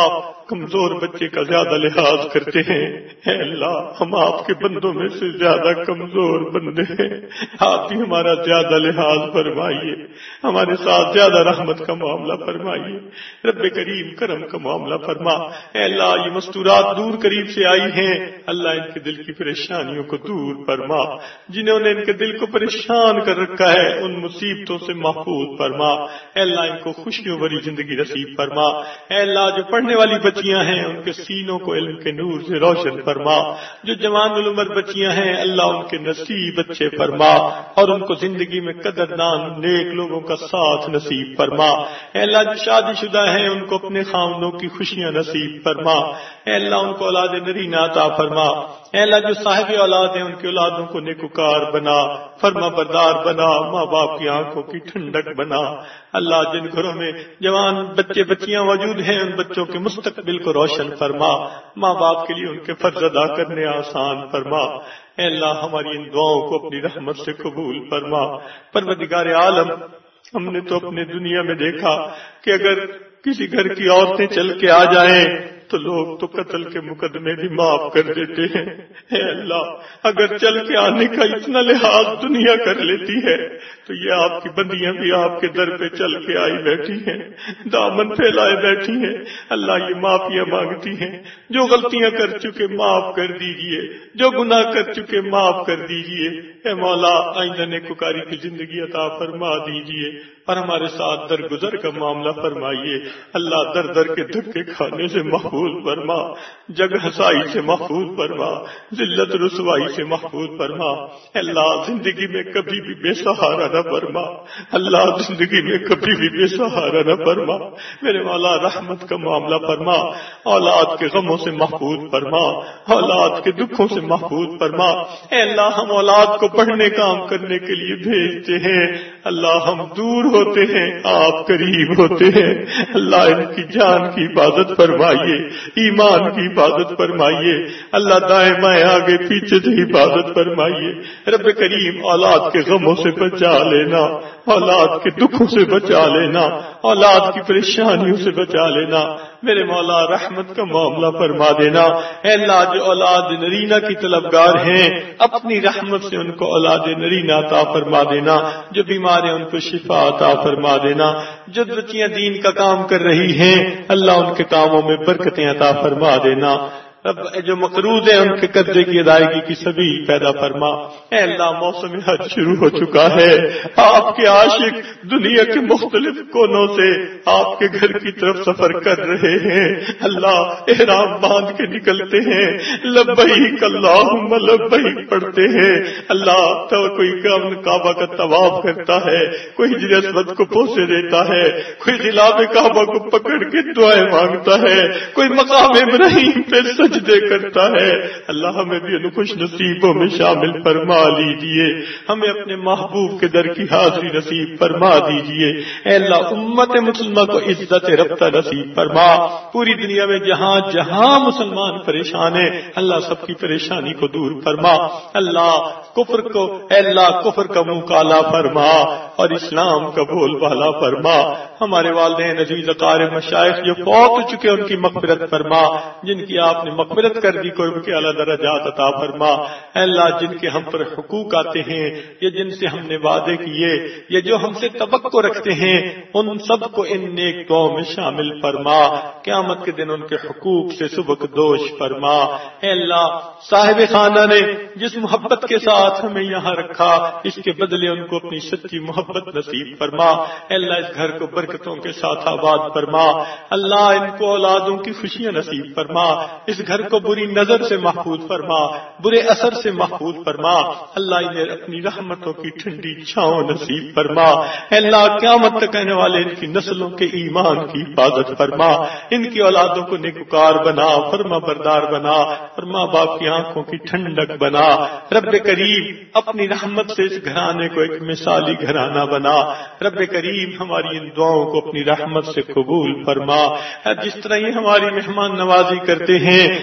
کمزور بچے کا زیادہ لحاظ کرتے ہیں. اے اللہ ہم آپ کے بندوں میں سے زیادہ کمزور بندے ہیں، آپ بھی ہمارا زیادہ لحاظ فرمائیے، ہمارے ساتھ زیادہ رحمت کا معاملہ فرمائیے. رب کریم کرم کا معاملہ فرما. اے اللہ یہ مستورات دور قریب سے آئی ہیں، اللہ ان کے دل کی پریشانیوں کو دور فرما. جنہوں نے ان کے دل کو پریشان کر رکھا ہے ان مصیبتوں سے محفوظ فرما. اے اللہ ان کو خوشیوں بھری زندگی نصیب فرما. اے اللہ جو پڑھنے والی بچیاں ہیں ان کے سینوں کو علم کے نور سے روشن فرما. جو جوان العمر بچیاں ہیں اللہ ان کے نصیب اچھے فرما اور ان کو زندگی میں قدردان نیک لوگوں کا ساتھ نصیب فرما. اے اللہ جو شادی شدہ ہیں ان کو اپنے خاوندوں کی خوشیاں نصیب فرما. اے اللہ ان کو اولاد نرینہ عطا فرما. اے اللہ جو صاحب اولاد ہیں ان کی اولادوں کو نیکوکار بنا، فرما بردار بنا، ماں باپ کی آنکھوں کی ٹھنڈک بنا. اللہ جن گھروں میں جوان بچے بچیاں موجود ہیں ان بچوں کے مستقبل کو روشن فرما، ماں باپ کے لیے ان کے فرض ادا کرنے آسان فرما. اے اللہ ہماری ان دعاؤں کو اپنی رحمت سے قبول فرما. پروردگار عالم ہم نے تو اپنے دنیا میں دیکھا کہ اگر کسی گھر کی عورتیں چل کے آ جائیں تو لوگ تو قتل کے مقدمے بھی معاف کر دیتے ہیں. اے اللہ اگر چل کے آنے کا اتنا لحاظ دنیا کر لیتی ہے تو یہ آپ کی بندیاں بھی آپ کے در پہ چل کے آئی بیٹھی ہیں، دامن پھیلائے بیٹھی ہیں. اللہ یہ معافیاں مانگتی ہیں، جو غلطیاں کر چکے معاف کر دیجئے، جو گناہ کر چکے معاف کر دیجئے. اے مولا آئندہ نیکوکاری کی زندگی عطا فرما دیجئے اور ہمارے ساتھ درگزر کا معاملہ فرمائیے. اللہ در در کے دھکے کھانے سے محفوظ فرما، جگ ہسائی سے محفوظ فرما، ذلت رسوائی سے محفوظ فرما. اللہ زندگی میں کبھی بھی بے سہارا نہ فرما، اللہ زندگی میں کبھی بھی بے سہارا نہ فرما. میرے مولا رحمت کا معاملہ فرما، اولاد کے غموں سے محفوظ فرما، اولاد کے دکھوں سے محفوظ فرما. اے اللہ ہم اولاد کو پڑھنے کام کرنے کے لیے بھیجتے ہیں، اللہ ہم دور ہوتے ہیں آپ قریب ہوتے ہیں. اللہ ان کی جان کی حفاظت فرمائیے، ایمان کی حفاظت فرمائیے. اللہ دائیں بائیں آگے پیچھے سے حفاظت فرمائیے. رب کریم اولاد کے غموں سے بچا لینا، اولاد کے دکھوں سے بچا لینا، اولاد کی پریشانیوں سے بچا لینا. میرے مولا رحمت کا معاملہ فرما دینا. اے اللہ جو اولاد نرینہ کی طلبگار ہیں اپنی رحمت سے ان کو اولاد نرینہ عطا فرما دینا. جو بیمار ہیں ان کو شفا عطا فرما دینا. جو بچیاں دین کا کام کر رہی ہیں اللہ ان کے کاموں میں برکتیں عطا فرما دینا. اب جو مقروض ہیں ان کے قرضے کی ادائیگی کی سبھی پیدا فرما. اے اللہ موسم حج شروع ہو چکا ہے، آپ کے عاشق دنیا کے مختلف کونوں سے آپ کے گھر کی طرف سفر کر رہے ہیں. اللہ احرام باندھ کے نکلتے ہیں، لبیک اللہم لبیک پڑھتے ہیں. اللہ تو کوئی کعبہ کا طواف کرتا ہے، کوئی حجر اسود کو پوسے دیتا ہے، کوئی غلاف کعبہ کو پکڑ کے دعائیں مانگتا ہے، کوئی مقام ابراہیم پہ سجدے کرتا ہے. اللہ ہمیں بھی ان خوش نصیبوں میں شامل فرما لیجیے، ہمیں اپنے محبوب کے در کی حاضری نصیب فرما دیجیے. اے اللہ امت مسلمہ کو عزت رفتہ نصیب فرما. پوری دنیا میں جہاں جہاں مسلمان پریشان ہیں اللہ سب کی پریشانی کو دور فرما. اللہ کفر کو اے اللہ کفر کا منہ کالا فرما اور اسلام کا بول بالا فرما. ہمارے والدین عزیز اقارب مشائخ جو فوت ہو چکے ان کی مغفرت فرما، جن کی آپ نے مغفرت کر دی کوئی ان کے اعلیٰ درجات عطا فرما. اے اللہ جن کے ہم پر حقوق آتے ہیں یا جن سے ہم نے وعدے کیے یا جو ہم سے توقع رکھتے ہیں ان سب کو ان نیک دعاؤں میں شامل فرما. قیامت کے دن ان کے حقوق سے سبکدوش فرما. اے اللہ صاحب خانہ نے جس محبت کے ساتھ ہمیں یہاں رکھا اس کے بدلے ان کو اپنی سچی محبت نصیب فرما. اے اللہ اس گھر کو برکتوں کے ساتھ آباد فرما. اللہ ان کو اولادوں کی خوشیاں نصیب فرما. اس گھر کو بری نظر سے محفوظ فرما، برے اثر سے محفوظ فرما. اللہ انہیں اپنی رحمتوں کی ٹھنڈی چھاؤں نصیب فرما. اے اللہ قیامت تک آنے والے ان کی نسلوں کے ایمان کی حفاظت فرما. ان کی اولادوں کو نیکوکار بنا، فرما بردار بنا اور ماں باپ کی آنکھوں کی ٹھنڈک بنا. رب کریم اپنی رحمت سے اس گھرانے کو ایک مثالی گھرانہ بنا. رب کریم ہماری ان دعاؤں کو اپنی رحمت سے قبول فرما. جس طرح یہ ہماری مہمان نوازی کرتے ہیں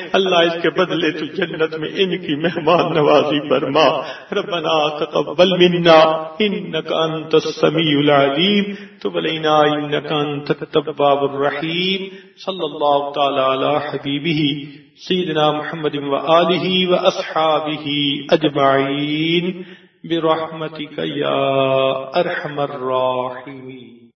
اللہ اس کے بدلے تو جنت میں ان کی مہمان نوازی فرما. ربنا تقبل منا انك انت السميع العليم تب علينا انك انت التواب الرحيم. صلی اللہ تعالی علی حبیبہ سیدنا محمد وآلہ واصحابہ اجمعین برحمتک یا ارحم الراحمین.